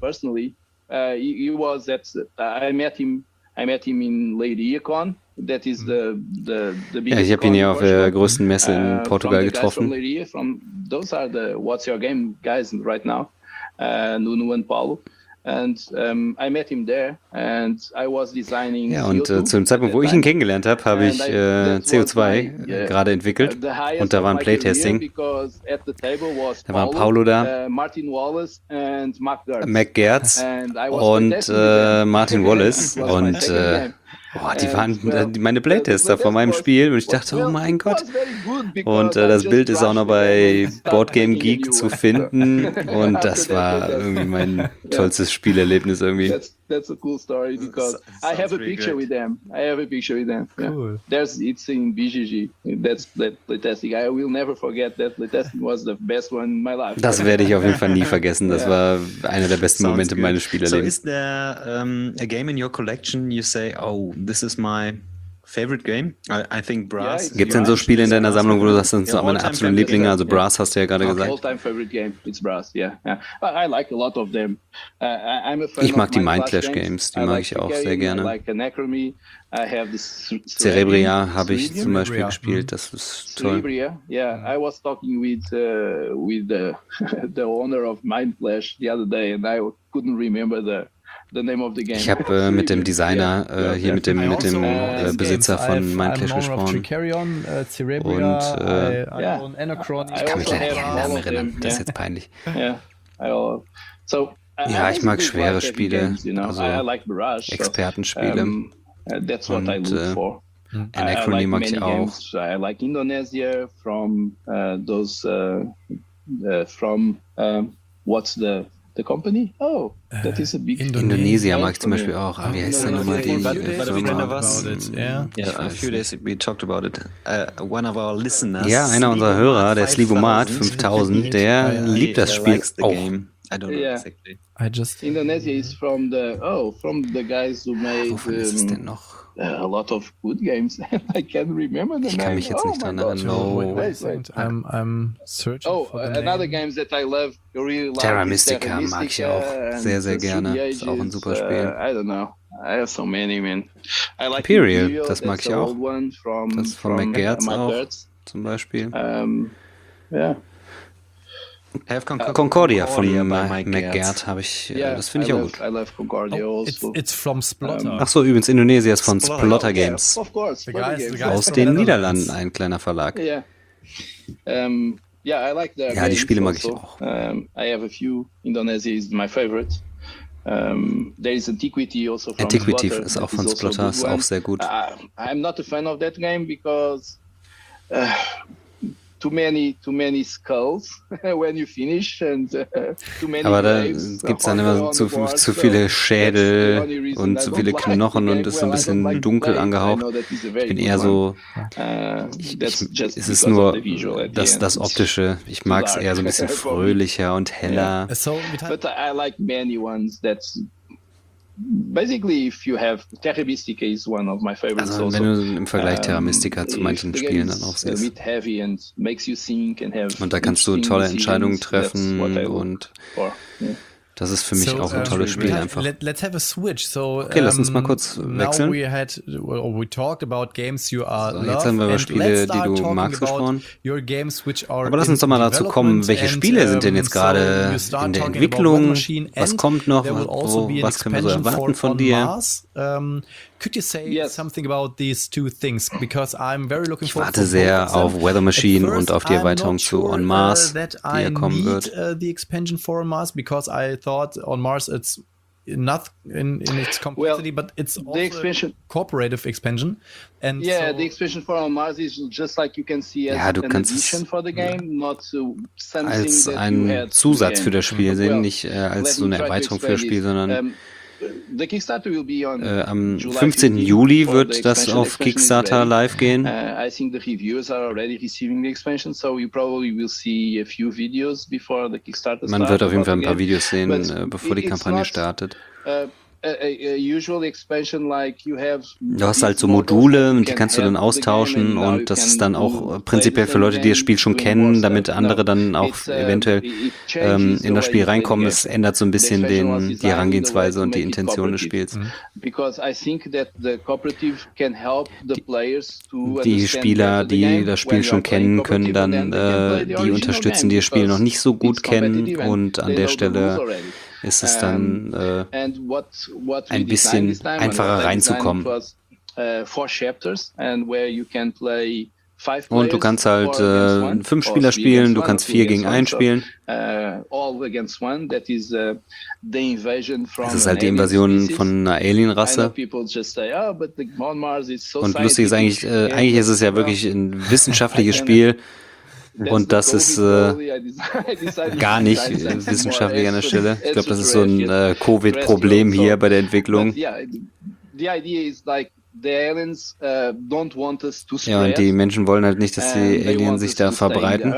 I met him in Lady Econ. That is the ich habe ihn ja auf der größten Messe in Portugal getroffen. Those are the What's Your Game guys right now, Nuno and Paulo. And I met him there and I was designing. Ja, und zu dem Zeitpunkt, wo ich ihn kennengelernt habe, habe ich CO2 gerade entwickelt und da war ein Playtesting. Da waren Paulo da, Mac Gertz und Martin Wallace und die waren meine Playtester von meinem Spiel und ich dachte, oh mein Gott. Und das Bild ist auch noch bei Board Game Geek zu finden und das war irgendwie mein tollstes Spielerlebnis irgendwie. That's a cool story because I have a picture with them. Yeah. Cool. It's in BGG. That's playtesting. I will never forget that playtesting was the best one in my life. Das werde ich auf jeden Fall nie vergessen. Das war einer der besten Momente meines Spielerlebens. So is there a game in your collection you say, oh, this is my favorite game? I think Brass. Gibt es denn so Spiele in deiner Sammlung, wo du sagst, das sind meine absoluten Lieblinge? Also Brass hast du ja gerade gesagt. All-time favorite game, it's Brass, yeah. I like a lot of them. I'm a fan ich mag of die Mindclash Games, die mag ich auch sehr gerne. I like Anachrony. I have this Cerebria habe ich zum Beispiel gespielt, das ist toll. Cerebria, yeah. I was talking with the owner of Mindclash the other day and I couldn't remember the name of the game. Ich habe mit dem Designer, hier mit dem Besitzer von Mindclash gesprochen. Und ich kann mich leider nicht an den Namen erinnern. Das ist jetzt peinlich. Ja, ich mag schwere Spiele, also Expertenspiele. Und Anachrony mag ich auch. I like Indonesia from what's the company? Oh, that is a big... Indonesia mag ich zum Beispiel auch. Aber wie heißt denn nochmal die Firma? A few days we talked about it. One of our listeners... Ja, einer unserer Hörer, der Slivomat 5000, der liebt das Spiel auch. I don't know exactly. Indonesia is from the guys who made Wovon ist es denn noch? A lot of good games. I can't remember the name. Ich kann mich jetzt nicht dran erinnern. Wait. I'm searching for the another name. games that I love, really like Terra Mystica mag ich auch sehr, sehr gerne. Ist auch ein super Spiel. I don't know. I have so many, man. I like Imperial, das mag ich auch. Das ist von McGertz auch, zum Beispiel. Yeah. Concordia von McGert habe ich, das finde ich auch gut. I love Concordia also. It's from Splotter. Achso, übrigens, Indonesia ist von Splotter Games. Of course. Aus den Niederlanden, ein kleiner Verlag. Yeah. I like their Ja, die Spiele mag also. ich auch. I have a few. Indonesia is my favorite. There is Antiquity also from Antiquity Splotter. ist auch von Splotter, ist auch sehr gut. I'm not a fan of that game because too many skulls when you finish and too many. Aber da graves gibt es dann immer zu viele Schädel und zu viele Knochen und ist so ein bisschen dunkel angehaucht. Ich bin eher so, es ist nur das Optische. Ich mag es eher so ein bisschen fröhlicher und heller. But I like many ones that's basically, if you have Terra Mystica is one of my favorites. Also wenn du im Vergleich Terra Mystica zu manchen Spielen dann auch siehst. Und da kannst du tolle Entscheidungen treffen und das ist für mich auch ein tolles Spiel einfach. Let's have a switch. So, okay, lass uns mal kurz wechseln. We talked about games you are so, jetzt haben wir über Spiele, die du magst, gesprochen. Aber lass uns doch mal dazu kommen, welche Spiele sind denn jetzt gerade in der Entwicklung? Was kommt noch? Was können wir so erwarten von dir? Could you say something about these two things? Because I'm very looking ich warte sehr auf Weather Machine und auf die Erweiterung zu On Mars, die ja kommen wird. The expansion for On Mars, because I thought On Mars it's not in its complexity, but it's also a cooperative expansion. And the expansion for On Mars is just like you can see as an addition for the game, not something als that ein you had Zusatz für das Spiel sehen, nicht als so eine Erweiterung für das Spiel, sondern am 15. Juli wird das auf Kickstarter live gehen. I think the reviews are already receiving the expansion, so you probably will see a few videos before the Kickstarter starts. Man wird auf jeden Fall ein paar Videos sehen, bevor die Kampagne startet. Du hast halt so Module und die kannst du dann austauschen und das ist dann auch prinzipiell für Leute, die das Spiel schon kennen, damit andere dann auch eventuell in das Spiel reinkommen. Es ändert so ein bisschen die Herangehensweise und die Intention des Spiels. Die Spieler, die das Spiel schon kennen, können dann die unterstützen, die das Spiel noch nicht so gut kennen und an der Stelle ist es dann ein bisschen einfacher reinzukommen. Und du kannst halt 5 Spieler spielen, du kannst 4 gegen 1 spielen. Es ist halt die Invasion von einer Alienrasse. Und lustig ist eigentlich ist es ja wirklich ein wissenschaftliches Spiel. Und das ist gar nicht wissenschaftlich an der Stelle. Ich glaube, das ist so ein Covid-Problem hier bei der Entwicklung. Ja, und die Menschen wollen halt nicht, dass die Aliens sich da verbreiten.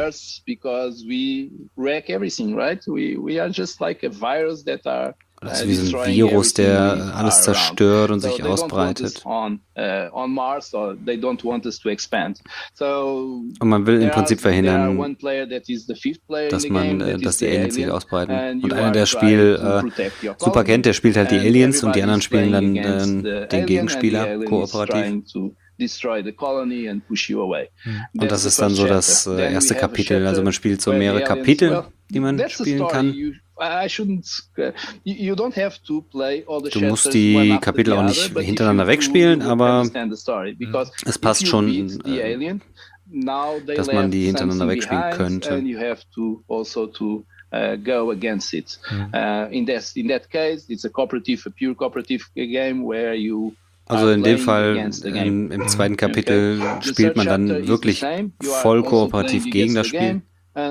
Das ist wie so ein Virus, der alles zerstört und sich ausbreitet. Und man will im Prinzip verhindern, dass die Aliens sich ausbreiten. Und einer, der das Spiel super kennt, der spielt halt die Aliens und die anderen spielen dann den Gegenspieler kooperativ. Und das ist dann so das erste Kapitel. Also man spielt so mehrere Kapitel, die man spielen kann. I shouldn't. You don't have to play all the Du musst die Kapitel auch nicht hintereinander wegspielen, aber es passt schon, dass man die hintereinander wegspielen könnte. Go against it. In that case, it's a pure cooperative game where you. Also in dem Fall, im zweiten Kapitel spielt man dann wirklich voll kooperativ gegen das Spiel.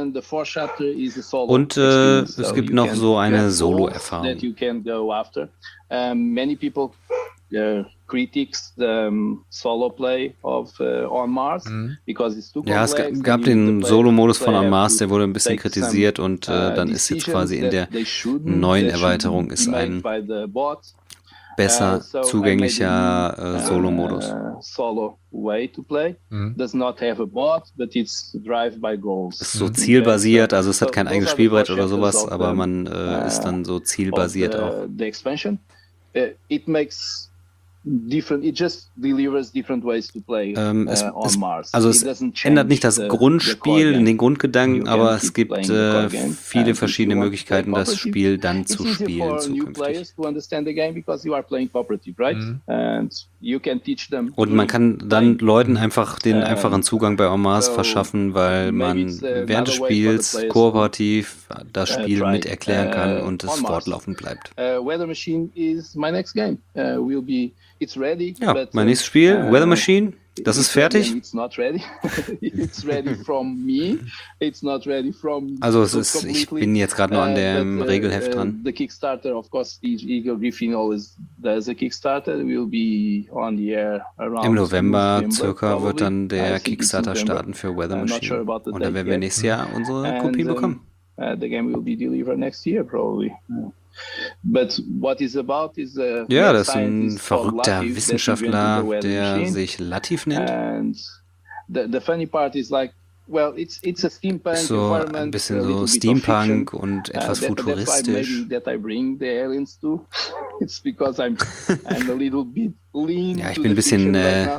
Und es gibt noch so eine Solo-Erfahrung. Many people critiques the solo play of On Mars because it's too complex. Ja, es gab den Solo-Modus von On Mars, der wurde ein bisschen kritisiert und dann ist jetzt quasi in der neuen Erweiterung ist ein besser zugänglicher Solo-Modus. Solo way to play does not have a bot, but it's drive by goals. Ist so zielbasiert, also es hat kein eigenes Spielbrett oder sowas, aber man ist dann so zielbasiert auch. The expansion, it makes different. It just delivers different ways to play on Mars. Also es ändert nicht das Grundspiel, den Grundgedanken, aber es gibt viele verschiedene Möglichkeiten, das Spiel dann zu spielen zukünftig. Und man kann dann Leuten einfach den einfachen Zugang bei On Mars verschaffen, weil man während des Spiels kooperativ das Spiel mit erklären kann und es fortlaufend bleibt. Weather Machine is my next game. Will be. It's ready, ja, mein nächstes Spiel, Weather Machine, das ist fertig. It's not ready. It's ready from me. It's not ready from. Also ich bin jetzt gerade noch an dem Regelheft dran. The Kickstarter, of course, Eagle Griffin always does a Kickstarter. Will be on the air around. Im November circa wird dann der Kickstarter starten für Weather Machine. Und dann werden wir nächstes Jahr unsere Kopie bekommen. The game will be delivered next year probably. But what is about is ja, das ist ein verrückter Wissenschaftler, der sich Latif nennt. And the funny part is like, well, it's a steampunk so ein bisschen so Steampunk und etwas futuristisch. Ja, ich bin ein bisschen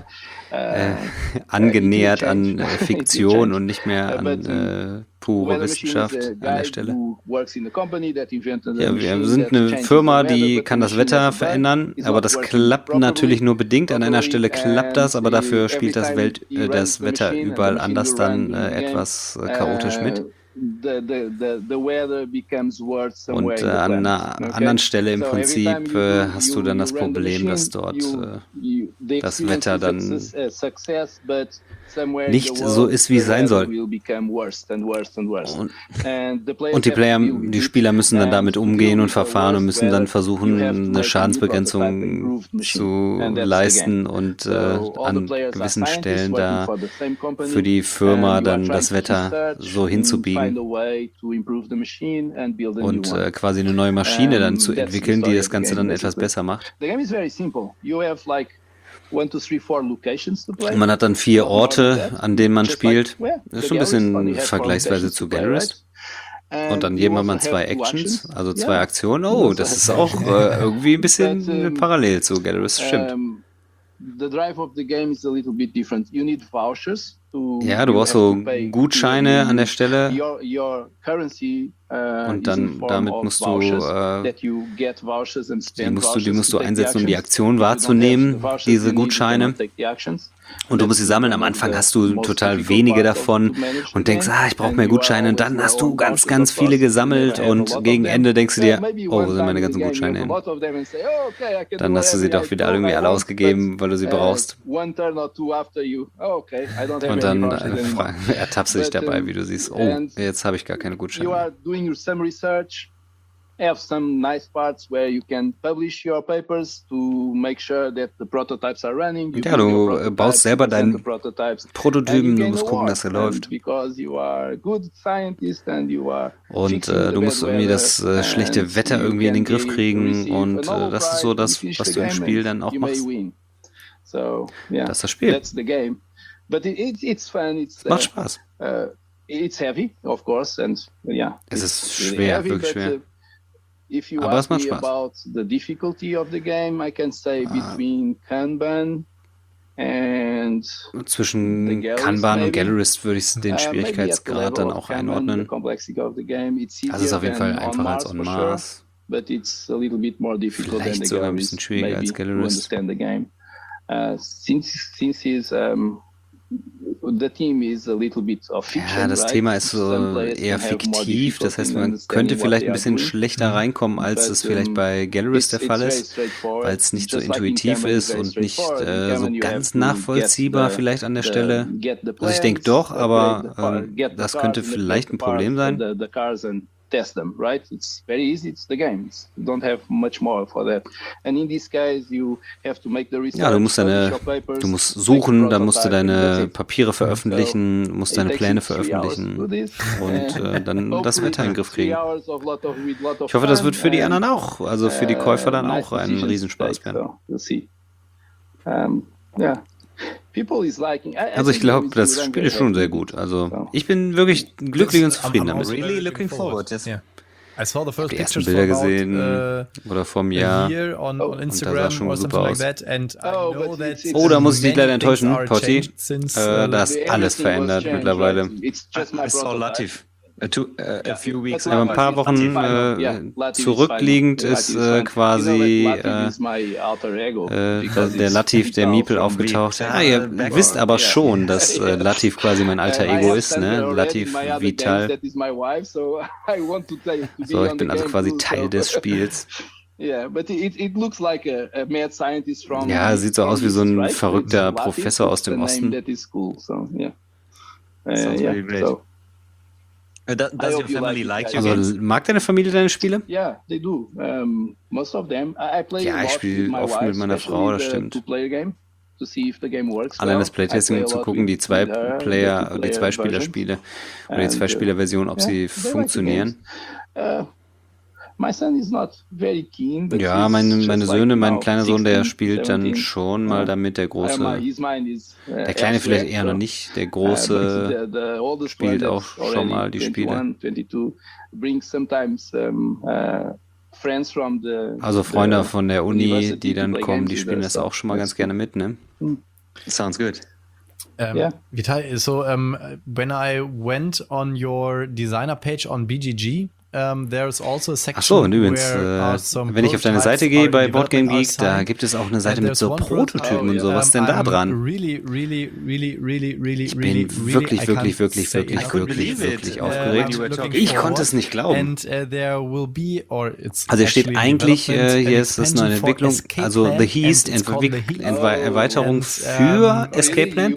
angenähert an Fiktion und nicht mehr an pure Wissenschaft an der Stelle. Ja, wir sind eine Firma, die kann das Wetter verändern, aber das klappt natürlich nur bedingt. An einer Stelle klappt das, aber dafür spielt das Wetter überall anders dann etwas chaotisch mit. Und an einer anderen Stelle im Prinzip hast du dann das Problem, dass dort das Wetter dann nicht so ist, wie es sein soll. Und die Spieler müssen dann damit umgehen und verfahren und müssen dann versuchen, eine Schadensbegrenzung zu leisten und an gewissen Stellen da für die Firma dann das Wetter so hinzubiegen. Und quasi eine neue Maschine dann zu entwickeln, die das Ganze dann etwas besser macht. Man hat dann 4 Orte, an denen man spielt. Das ist schon ein bisschen vergleichsweise zu Gallerist. Und an jedem hat man 2 Actions, also 2 Aktionen. Oh, das ist auch irgendwie ein bisschen parallel zu Gallerist, stimmt. Ja, du brauchst so Gutscheine an der Stelle und dann damit musst du die musst du einsetzen, um die Aktion wahrzunehmen, diese Gutscheine. Und du musst sie sammeln. Am Anfang hast du total wenige davon und denkst, ich brauche mehr Gutscheine. Und dann hast du ganz, ganz viele gesammelt und gegen Ende denkst du dir, oh, wo sind meine ganzen Gutscheine hin? Dann hast du sie doch wieder irgendwie alle ausgegeben, weil du sie brauchst. Und dann ertappst du dich dabei, wie du siehst, oh, jetzt habe ich gar keine Gutscheine. Have some nice parts where you can publish your papers to make sure that the prototypes are running. Ja, du baust selber deinen Prototypen, du musst gucken, dass er läuft. Und du musst irgendwie das schlechte Wetter irgendwie in den Griff kriegen und das ist so das, was du im Spiel dann auch machst. Das ist das Spiel. Es macht Spaß. Es ist schwer, wirklich schwer. Aber es macht Spaß. zwischen Kanban und Gallerist würde ich den Schwierigkeitsgrad dann auch einordnen. Also ist auf jeden Fall einfacher als On Mars. Vielleicht sogar ein bisschen schwieriger als Gallerist. Ja, das Thema ist so eher fiktiv, das heißt, man könnte vielleicht ein bisschen schlechter reinkommen, als es vielleicht bei Gallerist der Fall ist, weil es nicht so intuitiv ist und nicht so ganz nachvollziehbar vielleicht an der Stelle. Also ich denke doch, aber das könnte vielleicht ein Problem sein. Test them, right? It's very easy. It's the game. You don't have much more for that. And in this case, you have to make the research. Ja, du musst suchen, dann musst du deine Papiere veröffentlichen, musst deine Pläne veröffentlichen und dann das Wetter in den Griff kriegen. Ich hoffe, das wird für die anderen auch, also für die Käufer dann auch ein Riesenspaß werden. Also ich glaube, das Spiel ist schon sehr gut. Also ich bin wirklich glücklich und zufrieden damit. Really looking forward. Yeah. I saw the first Die ersten pictures Bilder for about, gesehen oder vom Jahr. on und da Instagram sah schon or super something aus. like that. And I know that Oh, da muss ich dich many leider enttäuschen, things are Potti. changed since, Da ist alles verändert mittlerweile. I saw Latif. A few weeks Aber ein paar Wochen zurückliegend ist quasi der Latif, der Meeple, aufgetaucht. Ja, ihr wisst aber schon, dass Latif quasi mein alter Ego ist, ne? Latif Vital. So, ich bin also quasi Teil des Spiels. Ja, sieht so aus wie so ein verrückter Professor aus dem Osten. Does your family like your Also games? mag deine Familie deine Spiele? Yeah, they do. Most of them. I play Ja, a ich lot spiele with my oft wife, mit meiner Frau, das especially the stimmt. two-player game, to see if the game works Allein well. das Playtesting, I um play zu a gucken, lot die with her, the two-player Zweispieler-Spiele oder die And, Zweispieler-Version, ob sie yeah, they like the funktionieren. games. My son is not very keen, but Ja, he's meine just Söhne, like mein now, kleiner Sohn, der 16, spielt dann 17. schon mal damit, der Große, His mind is, der Kleine vielleicht elsewhere, eher noch so. nicht, der But Große the oldest spielt one auch that's schon mal already die Spiele. 21, 22, brings sometimes friends from the Also Freunde von der Uni, university die to dann play kommen, games die with spielen us, das so auch schon mal ganz that's gerne mit, ne? Sounds good. Yeah. Vital, so when I went on your designer page on BGG, there's also a section Ach so, und übrigens, where some wenn ich auf deine prototypes Seite gehe are bei in Boardgame development Geek, da outside. gibt es auch eine Seite And mit so there's one Prototypen und so. Was ist denn da I'm dran? Really, Ich bin wirklich, wirklich, wirklich, wirklich, wirklich, wirklich aufgeregt. Ich konnte es nicht glauben. Also hier steht eigentlich, hier ist das eine Entwicklung, also The Heist, Erweiterung für Escape Plan.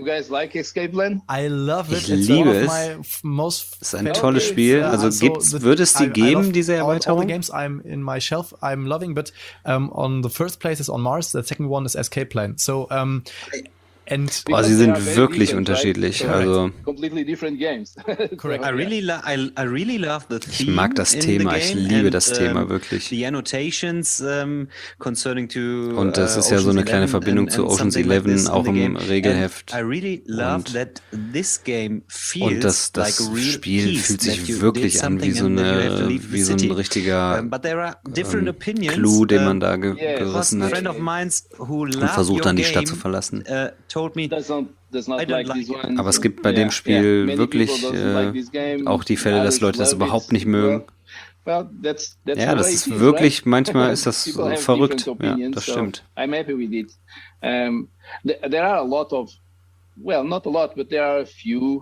Ich liebe es. Es ist ein tolles Spiel. Also wird es die geben, diese Erweiterung? All the games I'm in my shelf I'm loving, but on the first place is On Mars, the second one is Escape Plan. So sie sind wirklich unterschiedlich. Also completely different games. Correct. I really love the ich theme mag das in the Thema, ich game liebe and, das Thema wirklich. The annotations concerning to Und das ist ja so eine Ocean's kleine 11 Verbindung zu and Ocean's something like 11 this auch in the im game. Regelheft. And I really love Und- that this game feels Und das like a real Spiel piece, fühlt that sich you wirklich did an wie something so and then you have to leave the wie so ein city. richtiger But there are different opinions. Clou, den man da was gerissen a hat friend of mine who und loved versucht your dann die game, Stadt zu verlassen. told me Does not I don't like like this it. one. Aber es gibt bei dem Spiel wirklich auch die Fälle, dass Leute das überhaupt nicht mögen. Well, that's Ja, das ist wirklich, manchmal ist das verrückt. Ja, das stimmt. I'm happy with it. There are a lot of, well, not a lot, but there are a few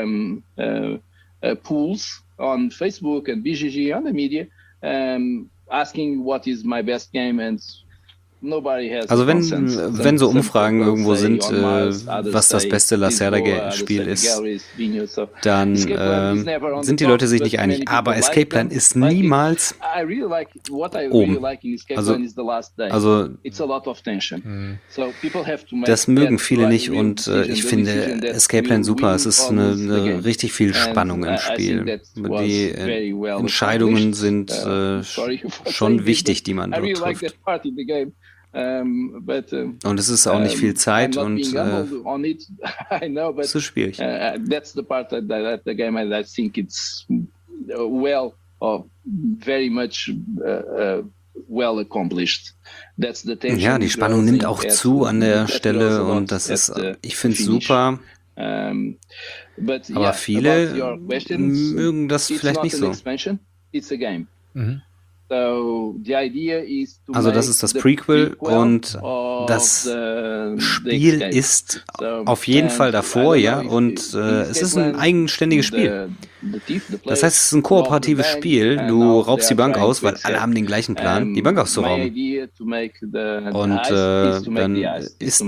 pools on Facebook and BGG on the media asking what is my best game, and nobody has. Also wenn so Some Umfragen people irgendwo say sind, On Mars, others was das say beste Lisboa, Lacerda others Spiel say ist, Galleries, Vineyard, so dann Escape Plan is never on sind die the Leute top, sich but nicht many einig. people Aber like Escape them. Plan ist Like it. niemals I really like what I oben. really like in Escape Also- Plan is the last day. also It's a lot of tension. So people have to make das mögen that viele nicht real und decision, ich the finde decision that Escape Plan will super. win Es ist or lose the eine game. richtig viel And, Spannung im I Spiel. think that was Die very well Entscheidungen accomplished. sind Sorry for schon saying wichtig, it, die man but I dort really like trifft. that part in the game. But Und es ist auch nicht viel Zeit I'm not und being humble on it. I know, but es ist schwierig. that's the part that the game I think it's well or very much well accomplished. That's the tension. Ja, die Spannung nimmt auch zu an der Stelle und das ist, ich finde es super. Aber viele mögen das vielleicht nicht so. Also das ist das Prequel und das Spiel ist auf jeden Fall davor, ja, und es ist ein eigenständiges Spiel. Das heißt, es ist ein kooperatives Spiel. Du raubst die Bank aus, weil alle haben den gleichen Plan, die Bank auszurauben. Und dann ist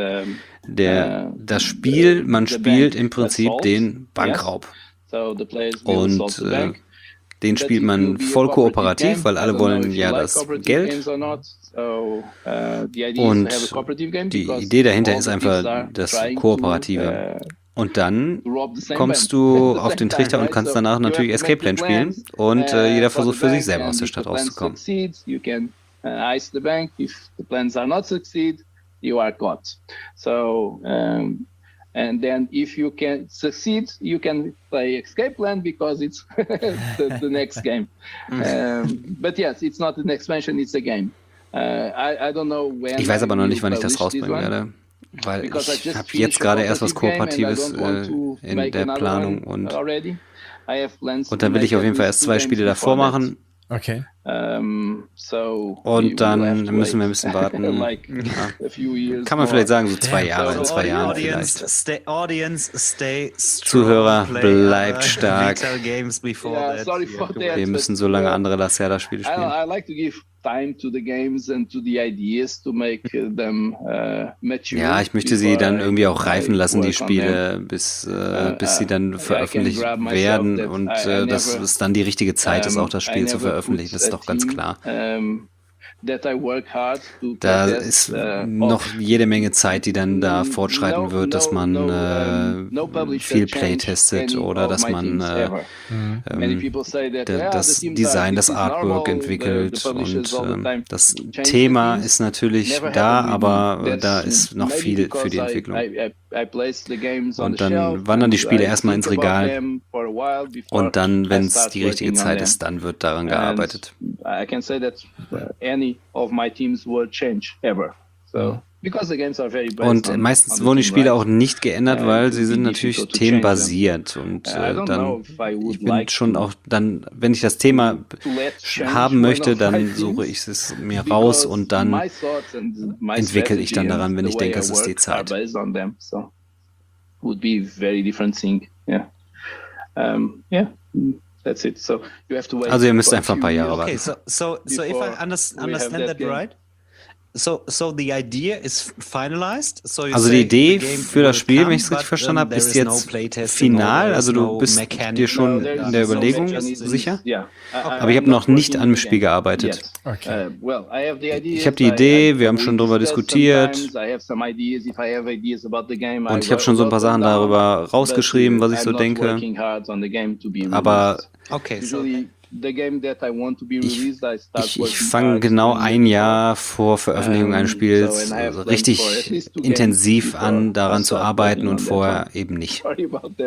das Spiel, man spielt im Prinzip den Bankraub. Und den spielt man voll kooperativ, weil alle wollen ja das Geld. Und die Idee dahinter ist einfach das Kooperative. Und dann kommst du auf den Trichter und kannst danach natürlich Escape Plan spielen. Und jeder versucht für sich selber aus der Stadt rauszukommen. And then if you can succeed, you can play Escape Plan because it's the next game. But yes, it's not an expansion, it's a game. I don't know when. Ich weiß aber noch nicht, wann ich das rausbringen werde. Weil ich habe jetzt gerade erst was Kooperatives in der Planung und dann will ich auf jeden Fall erst 2 Spiele davor machen. Okay. Und dann müssen wir ein bisschen warten. Ja. Kann man vielleicht sagen, so 2 Jahre, in 2 Jahren vielleicht. Zuhörer, bleibt stark. Wir müssen so lange andere Lacerda-Spiele spielen. Ja, ich möchte sie dann irgendwie auch reifen lassen, die Spiele, bis sie dann veröffentlicht werden und dass es dann die richtige Zeit ist, auch das Spiel zu veröffentlichen, das ist doch ganz klar. Da ist noch jede Menge Zeit, die dann da fortschreiten wird, dass man viel Playtestet oder dass man das Design, das Artwork entwickelt und das Thema ist natürlich da, aber da ist noch viel für die Entwicklung. Und dann wandern die Spiele erstmal ins Regal und dann, wenn es die richtige Zeit ist, dann wird daran gearbeitet. Und meistens wurden die Spiele auch nicht geändert, weil sie sind natürlich themenbasiert und dann, ich bin schon auch dann, wenn ich das Thema haben möchte, dann suche ich es mir raus und dann entwickle ich dann daran, wenn ich denke, es ist die Zeit. That's it. So you have to wait. Also ihr müsst einfach ein paar Jahre warten. Okay, so if I understand that right, so the idea is finalized. So also die Idee für das Spiel, wenn ich es richtig verstanden habe, ist jetzt final. Also du bist dir schon in der Überlegung sicher? Aber ich habe noch nicht an dem Spiel gearbeitet. Okay. Ich habe die Idee, wir haben schon darüber diskutiert und ich habe schon so ein paar Sachen darüber rausgeschrieben, was ich so denke. Aber okay, so ich fange genau ein Jahr vor Veröffentlichung eines Spiels richtig intensiv an, daran zu arbeiten und vorher eben nicht. But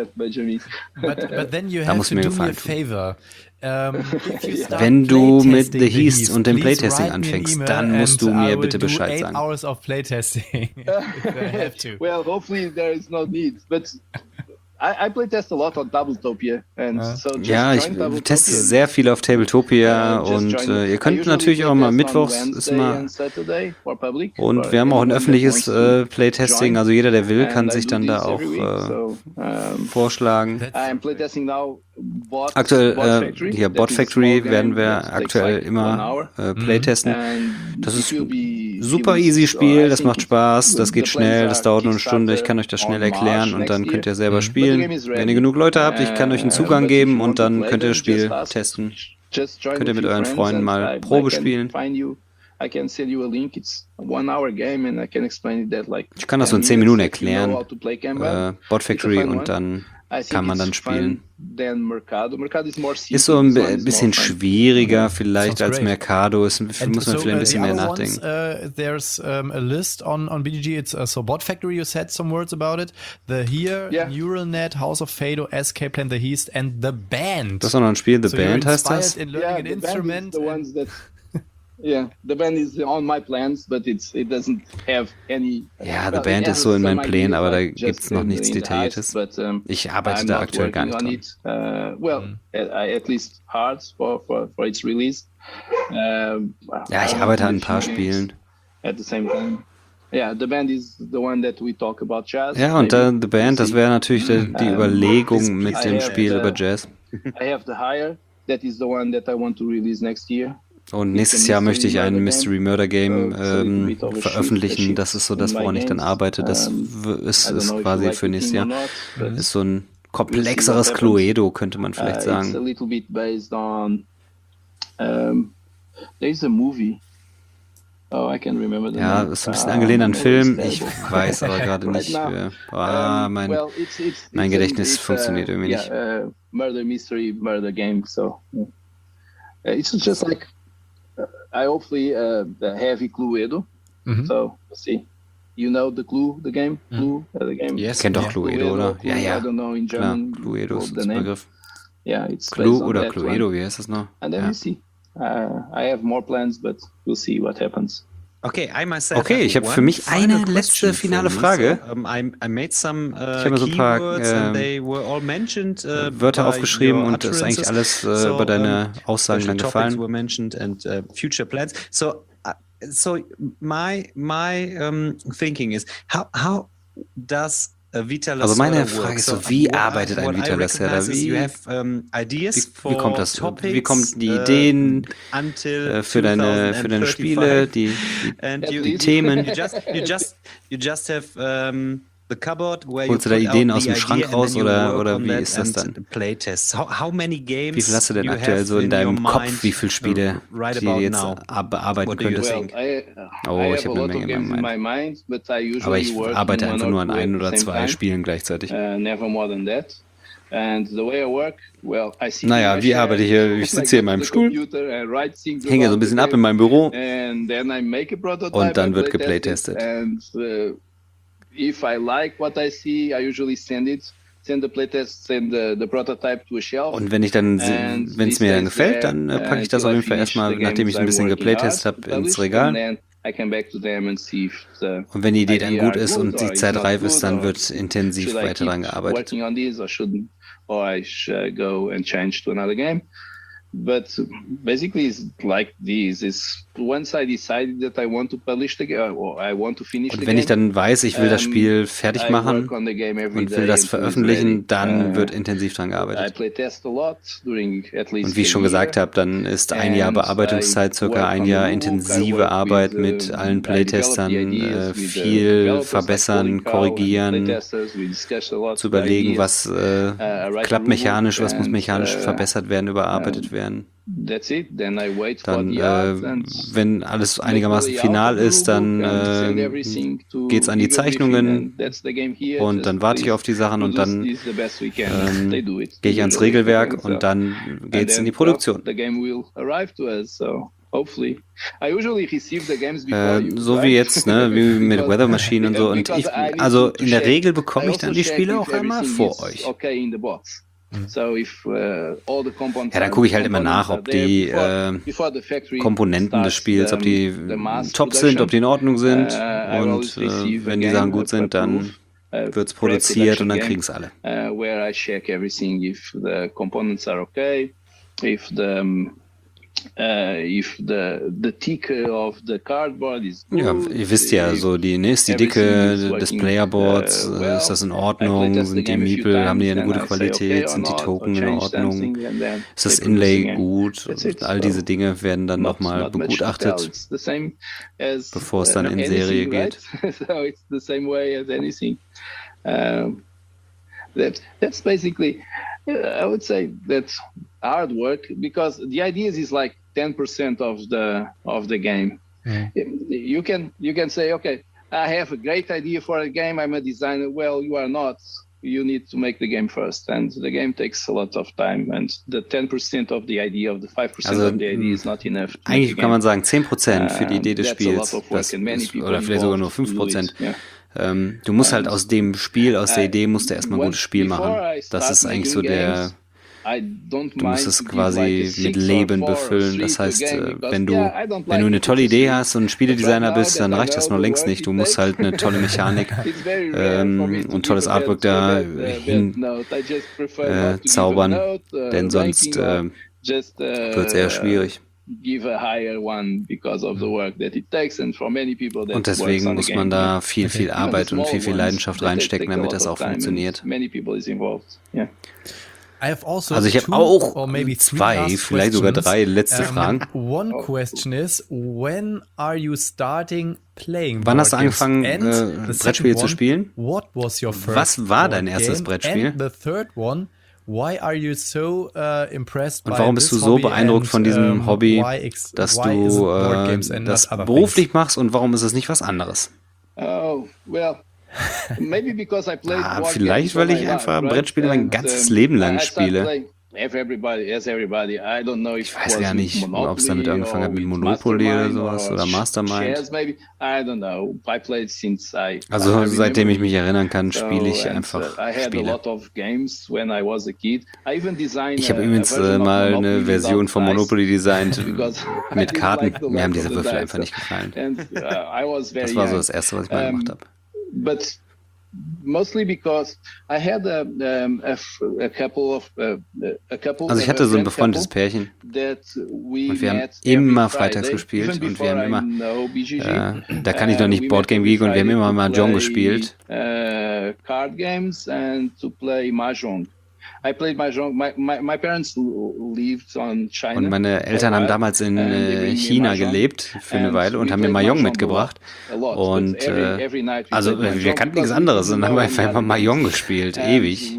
then you have to do me a favor. Wenn du mit The Heist und dem Playtesting anfängst, dann musst du mir bitte Bescheid sagen. Hours of playtesting. Well, hopefully there is no need, but I playtest a lot on Tabletopia. Ja, ich teste sehr viel auf Tabletopia und ihr könnt natürlich auch mal mittwochs ist immer und wir haben auch ein öffentliches Playtesting, also jeder, der will, kann sich dann da auch vorschlagen. Aktuell, hier Bot Factory werden wir aktuell immer playtesten. Das ist ein super easy Spiel, das macht Spaß, das geht schnell, das dauert nur eine Stunde, ich kann euch das schnell erklären und dann könnt ihr selber spielen. Wenn ihr genug Leute habt, ich kann euch einen Zugang geben und dann könnt ihr das Spiel testen. Könnt ihr mit euren Freunden mal Probe spielen. Ich kann das so in 10 Minuten erklären. Bot Factory und dann kann man dann spielen. Ist so ein bisschen schwieriger vielleicht als Mercado. Muss man vielleicht ein bisschen mehr nachdenken. There's a list on BGG. It's so Bot Factory. You said some words about it. The Here, Neural Net, House of Fado, Escape Plan, The Heist and The Band. Das ist auch noch ein Spiel. The Band heißt das. In learning an instrument. Yeah, the band is on my plans, but it doesn't have any. Ja, The Band ist so in meinen Plänen, aber da gibt's noch nichts Detailliertes. Ich arbeite da aktuell gar nicht dran. At least hard for its release. Ja, ich arbeite an ein paar Spielen. At the same time. Yeah, The Band is the one that we talk about jazz. Ja, und The Band, das wäre natürlich die Überlegung mit dem Spiel über Jazz. I have The Hire. That is the one that I want to release next year. Und nächstes Jahr möchte ich ein Mystery Murder Game veröffentlichen. Das ist so das, woran ich dann arbeite. Das ist quasi für nächstes Jahr. Das ist so ein komplexeres Cluedo, könnte man vielleicht sagen. It's a little bit based on there is a movie. Oh, I can remember the ja, name. ist ein bisschen angelehnt an Film. Ich weiß aber gerade nicht. Mein Gedächtnis funktioniert irgendwie nicht. Murder Mystery Murder Game. So it's just like I hopefully the heavy Cluedo. So we'll see. You know the Clue, the game? Clue, the game. Yes, kennt doch Cluedo, oder? Clue, ja. I don't know in German. Klar, Cluedo ist ein Begriff. Yeah, it's Clue oder Cluedo, wie heißt das noch? And then we see. I have more plans, but we'll see what happens. Okay, ich habe für mich eine letzte finale Frage. Ich habe mir so ein paar Wörter aufgeschrieben und das ist eigentlich alles bei deinen Aussagen dann gefallen. So my thinking is how does Vital Lacerda also meine Frage ist so, wie arbeitet ein Vital Lacerda? Wie kommt das? Wie kommen die Ideen für deine Spiele, die Themen? You just have the cupboard where holst du da Ideen aus dem Schrank raus oder wie ist das dann? Wie viel hast du denn aktuell so in deinem Kopf? Wie viele Spiele, die du jetzt bearbeiten könntest? Oh, ich habe eine Menge in meinem Mind. Aber ich arbeite einfach nur an 1 oder 2 Spielen gleichzeitig. Naja, wie arbeite ich hier? Ich sitze hier in meinem Stuhl, hänge so ein bisschen ab in meinem Büro und dann wird geplaytestet. If I like what I see, I usually send the playtest, send the prototype to a shelf. Und wenn es mir dann gefällt, dann packe ich das auf jeden Fall erstmal, nachdem ich ein bisschen geplaytestet habe, ins Regal. Und wenn die Idee dann gut ist und die Zeit reif ist, dann wird intensiv weiter daran gearbeitet. But basically, it's like this. It's once I decided that I want to publish the game, or I want to finish the game. Und wenn ich dann weiß, ich will das Spiel fertig machen und will das veröffentlichen, dann wird intensiv dran gearbeitet. Und wie ich schon gesagt habe, dann ist ein Jahr Bearbeitungszeit, circa ein Jahr intensive Arbeit mit allen Playtestern, viel verbessern, korrigieren, zu überlegen, was klappt mechanisch, was muss mechanisch verbessert werden, überarbeitet werden. Dann, wenn alles einigermaßen final ist, dann geht's an die Zeichnungen und dann warte ich auf die Sachen und dann gehe ich ans Regelwerk und dann geht's in die Produktion. So wie jetzt, ne, wie mit Weather Machine und so. Und also in der Regel bekomme ich dann die Spiele auch einmal vor euch. Ja, dann gucke ich halt immer nach, ob die Komponenten des Spiels, ob die top sind, ob die in Ordnung sind. Und wenn die Sachen gut sind, dann wird es produziert und dann kriegen es alle. If the thicker of the cardboard is good, ja, ihr wisst ja, so ist die Dicke des Playerboards, ist das in Ordnung, sind die Miepel, haben die eine gute Qualität, sind die Token in Ordnung, ist das Inlay gut, und all diese Dinge werden dann nochmal begutachtet, bevor es dann in Serie geht. That's basically, I would say that's hard work, because the ideas is like 10% of the game. You can say, okay, I have a great idea for a game, I'm a designer. Well, you are not. You need to make the game first, and the game takes a lot of time, and the 10% of the idea, of the 5% of the idea is not enough. Eigentlich kann man sagen 10% für die Idee des Spiels, oder vielleicht sogar nur 5%. Du musst halt aus dem Spiel, aus der Idee, musst du erstmal ein gutes Spiel machen. Das ist eigentlich so Du musst es quasi mit Leben befüllen. Das heißt, wenn du eine tolle Idee hast und Spieledesigner bist, dann reicht das nur längst nicht. Du musst halt eine tolle Mechanik und tolles Artwork da hin zaubern, denn sonst wird es eher schwierig. Und deswegen muss man da viel Arbeit und viel Leidenschaft reinstecken, damit das auch funktioniert. Also ich habe auch 2, vielleicht sogar 3 letzte Fragen. One question is, when are you starting playing? Wann hast du angefangen, Brettspiele zu spielen? What was your first Was war dein erstes Brettspiel? And the third one, why are you so impressed Und warum bist du so beeindruckt von diesem Hobby, dass du das beruflich machst, und warum ist es nicht was anderes? Vielleicht, weil ich einfach Brettspiele mein ganzes Leben lang spiele. Ich weiß gar nicht, ob es damit angefangen hat mit Monopoly oder sowas oder Mastermind. Also seitdem ich mich erinnern kann, spiele ich einfach Spiele. Ich habe übrigens mal eine Version von Monopoly designt mit Karten. Mir haben diese Würfel einfach nicht gefallen. Das war so das Erste, was ich mal gemacht habe. Mostly because I had a couple. Also ich hatte so ein befreundetes Pärchen und wir haben immer freitags gespielt und wir haben immer, da kann ich noch nicht Boardgame Geek, und wir haben immer Mahjong gespielt. Card games and to play Mahjong. I played Mahjong. My parents lived on China. Und meine Eltern haben damals in China gelebt für eine Weile und haben mir Mahjong mitgebracht. Und also wir kannten nichts anderes und haben einfach immer Mahjong gespielt, ewig.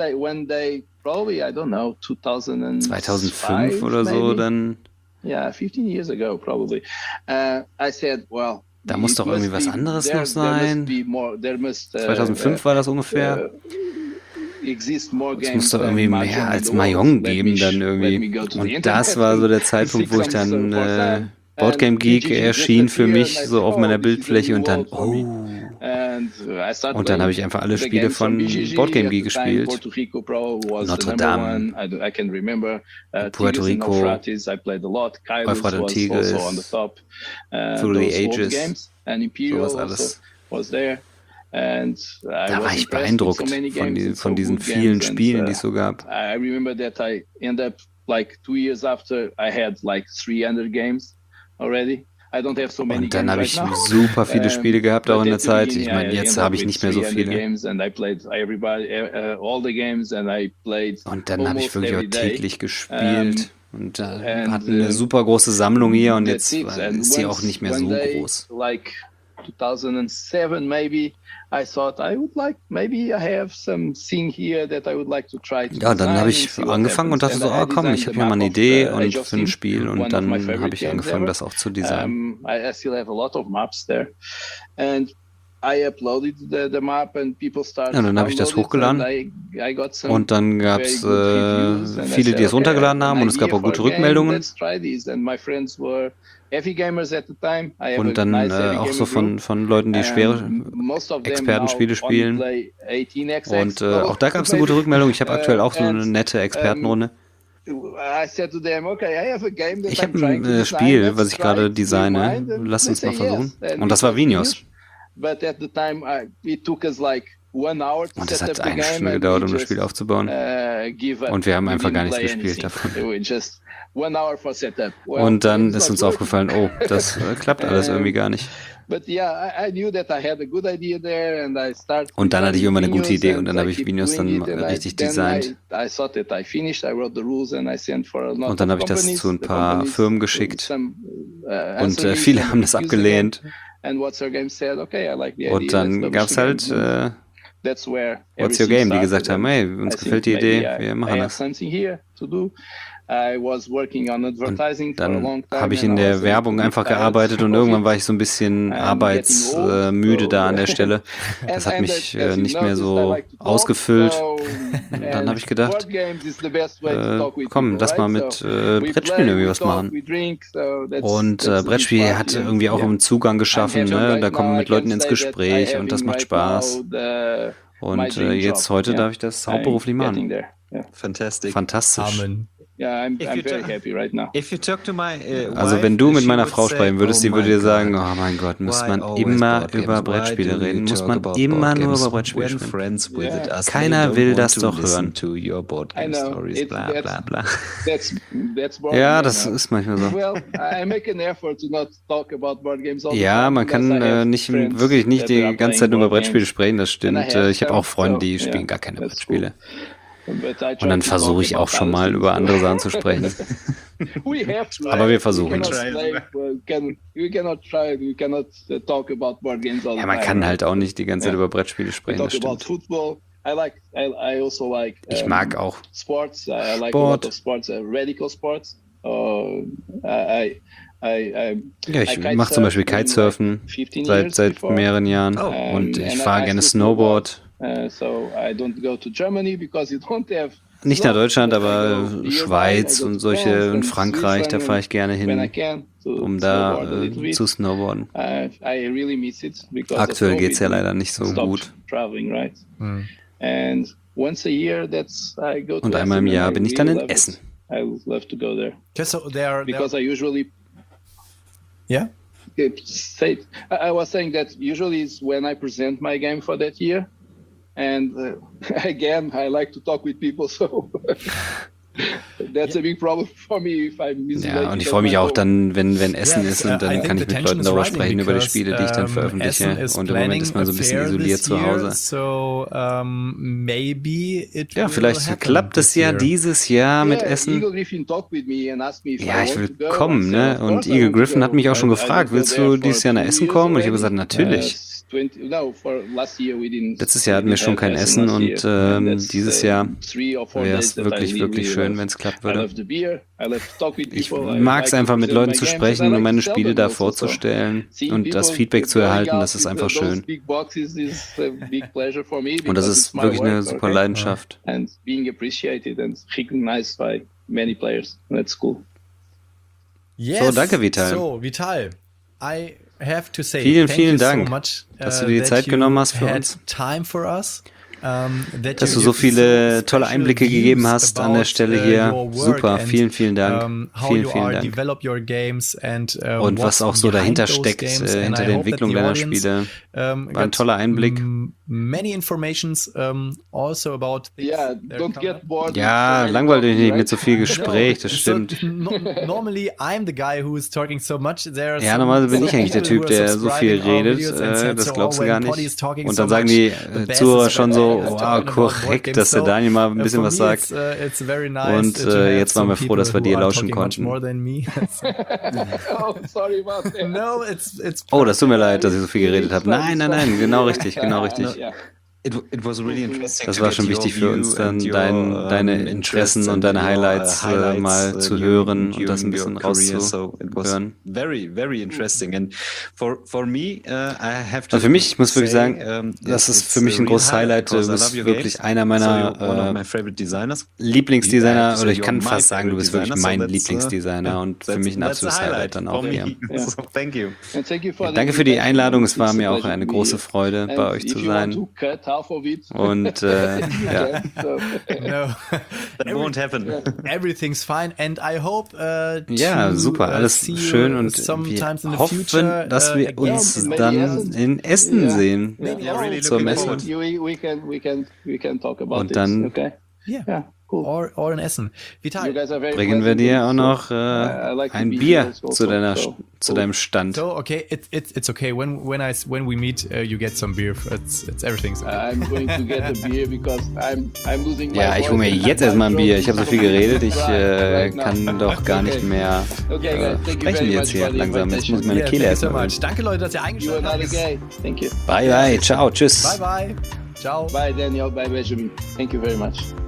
2005 oder so dann. Yeah, 15 years ago probably. I said, well, da muss doch irgendwie was anderes noch sein. 2005 war das ungefähr. Es muss doch irgendwie mehr als Mahjong geben dann irgendwie. Und das war so der Zeitpunkt, wo ich dann Boardgame Geek erschien für mich, so auf meiner Bildfläche, und dann, und dann habe ich einfach alle Spiele von Boardgame Geek gespielt. Notre Dame, Puerto Rico, Euphrat und Tigris, Through the Ages, sowas alles. Da war ich beeindruckt von diesen vielen Spielen, die es so gab. Und dann habe ich super viele Spiele gehabt auch in der Zeit. Ich meine, jetzt habe ich nicht mehr so viele. Und dann habe ich wirklich auch täglich gespielt. Und hatten eine super große Sammlung hier, und jetzt ist sie auch nicht mehr so groß. 2007 maybe I thought I would like, maybe I have something here that I would like to try to. Ja, dann habe ich angefangen und dachte so, komm, ich habe hier mal eine Idee und für ein Spiel, und dann habe ich angefangen, das auch zu designen. I still have a lot of maps there, and I uploaded the map and people started. Ja, dann habe ich das hochgeladen und dann gab es viele, die es runtergeladen haben, und es gab auch gute Rückmeldungen. Und dann auch so von Leuten, die schwere Expertenspiele spielen. Und auch da gab es eine gute Rückmeldung. Ich habe aktuell auch so eine nette Expertenrunde. Ich habe ein Spiel, was ich gerade designe. Lass uns mal versuchen. Und das war Vinios. Und es hat eine Stunde gedauert, um das Spiel aufzubauen. Und wir haben einfach gar nichts gespielt davon. Und dann ist uns aufgefallen, das klappt alles irgendwie gar nicht. Und dann hatte ich immer eine gute Idee, und dann habe ich Vinios dann richtig designt. Und dann habe ich das zu ein paar Firmen geschickt. Und viele haben das abgelehnt. Und dann gab es halt What's Your Game, die gesagt haben, hey, uns gefällt die Idee, wir machen das. Und dann habe ich in der Werbung einfach gearbeitet, und irgendwann war ich so ein bisschen arbeitsmüde da an der Stelle. Das hat mich nicht mehr so ausgefüllt. Und dann habe ich gedacht, komm, lass mal mit Brettspielen irgendwie was machen. Und Brettspiel hat irgendwie auch einen Zugang geschaffen, ne? Da kommen wir mit Leuten ins Gespräch, und das macht Spaß. Und jetzt heute darf ich das hauptberuflich machen. Fantastic. Fantastisch. Amen. Yeah, I'm very happy right now. If you talk to my, Also wenn du mit meiner Frau sprechen würdest, die würde dir sagen, oh mein Gott, muss man immer über Brettspiele reden, muss man immer nur über Brettspiele sprechen. Keiner will das doch hören. Bla, bla, bla. Ja, das ist manchmal so. Ja, man kann nicht die ganze Zeit über Brettspiele sprechen, das stimmt. Ich habe auch Freunde, die spielen gar keine Brettspiele. Und dann versuche ich auch schon mal über andere Sachen zu sprechen. Aber wir versuchen es. Ja, man kann halt auch nicht die ganze Zeit über Brettspiele sprechen, das stimmt. Ich mag auch Sport. Ja, ich mache zum Beispiel Kitesurfen seit mehreren Jahren und ich fahre gerne Snowboard. Nicht nach Deutschland, aber Schweiz und solche und Frankreich, da fahre ich gerne hin, um da zu snowboarden. Aktuell geht es ja leider nicht so gut. Und einmal im Jahr bin ich dann in Essen. Yeah? I was saying that usually is when I present my game for that year. And again, I like to talk with people, so that's a big problem for me if I'm missing. Ja, und ich freue mich auch dann, wenn Essen ist und dann kann ich mit Leuten darüber sprechen, über die Spiele, die ich dann veröffentliche. Und im Moment ist man so ein bisschen isoliert zu Hause. Ja, vielleicht klappt es ja dieses Jahr mit Essen. Ja, ich will kommen, ne? Und Eagle Griffin hat mich auch schon gefragt, willst du dieses Jahr nach Essen kommen? Und ich habe gesagt, natürlich. Letztes Jahr hatten wir schon kein Essen und dieses Jahr wäre es wirklich, wirklich schön, wenn es klappen würde. Ich mag es einfach, mit Leuten zu sprechen und meine Spiele da vorzustellen und das Feedback zu erhalten, das ist einfach schön. Und das ist wirklich eine super Leidenschaft. So, danke Vital. So, Vital, vielen Dank, dass du dir die Zeit genommen hast für uns. Dass du so viele tolle Einblicke gegeben hast an der Stelle hier. Super, vielen Dank. Vielen Dank. Und was auch so dahinter steckt, hinter der Entwicklung deiner Spiele. War ein toller Einblick. Ja, langweilt dich nicht mit so viel Gespräch, das stimmt. Ja, normalerweise bin ich eigentlich der Typ, der so viel redet, das glaubst du gar nicht. Und dann sagen die Zuhörer schon so, wow, korrekt, dass der Daniel mal ein bisschen was sagt. Und jetzt waren wir froh, dass wir dir lauschen konnten. Oh, das tut mir leid, dass ich so viel geredet habe. Nein, genau richtig. Das war schon wichtig für uns, dann deine Interessen und deine Highlights mal zu hören und das ein bisschen rauszuhören. Also für mich, ich muss wirklich sagen, das ist für mich ein großes Highlight. Du bist wirklich einer meiner Lieblingsdesigner, oder ich kann fast sagen, du bist wirklich mein Lieblingsdesigner und für mich ein absolutes Highlight dann auch hier. Danke für die Einladung, es war mir auch eine große Freude, bei euch zu sein. Und ja. No. That won't happen. Everything's fine and I hope ja, super, alles schön und wir hoffen, dass wir uns dann in Essen sehen zur Messe. Und dann Or in Essen. Vital, bringen wir dir auch noch ein Bier zu deinem Stand. So, okay, it's okay. When we meet, you get some beer. It's everything's okay. I'm going to get a beer because I'm losing my Ja, ich hole mir jetzt erstmal ein Bier. Ich habe so viel geredet, ich kann doch gar nicht mehr sprechen jetzt hier langsam. Jetzt muss ich meine Kehle erstmal. Danke Leute, dass ihr eingeschaltet habt. Thank you. Bye, ciao, tschüss. Bye. Ciao. Bye Daniel, bye Benjamin. Thank you very much.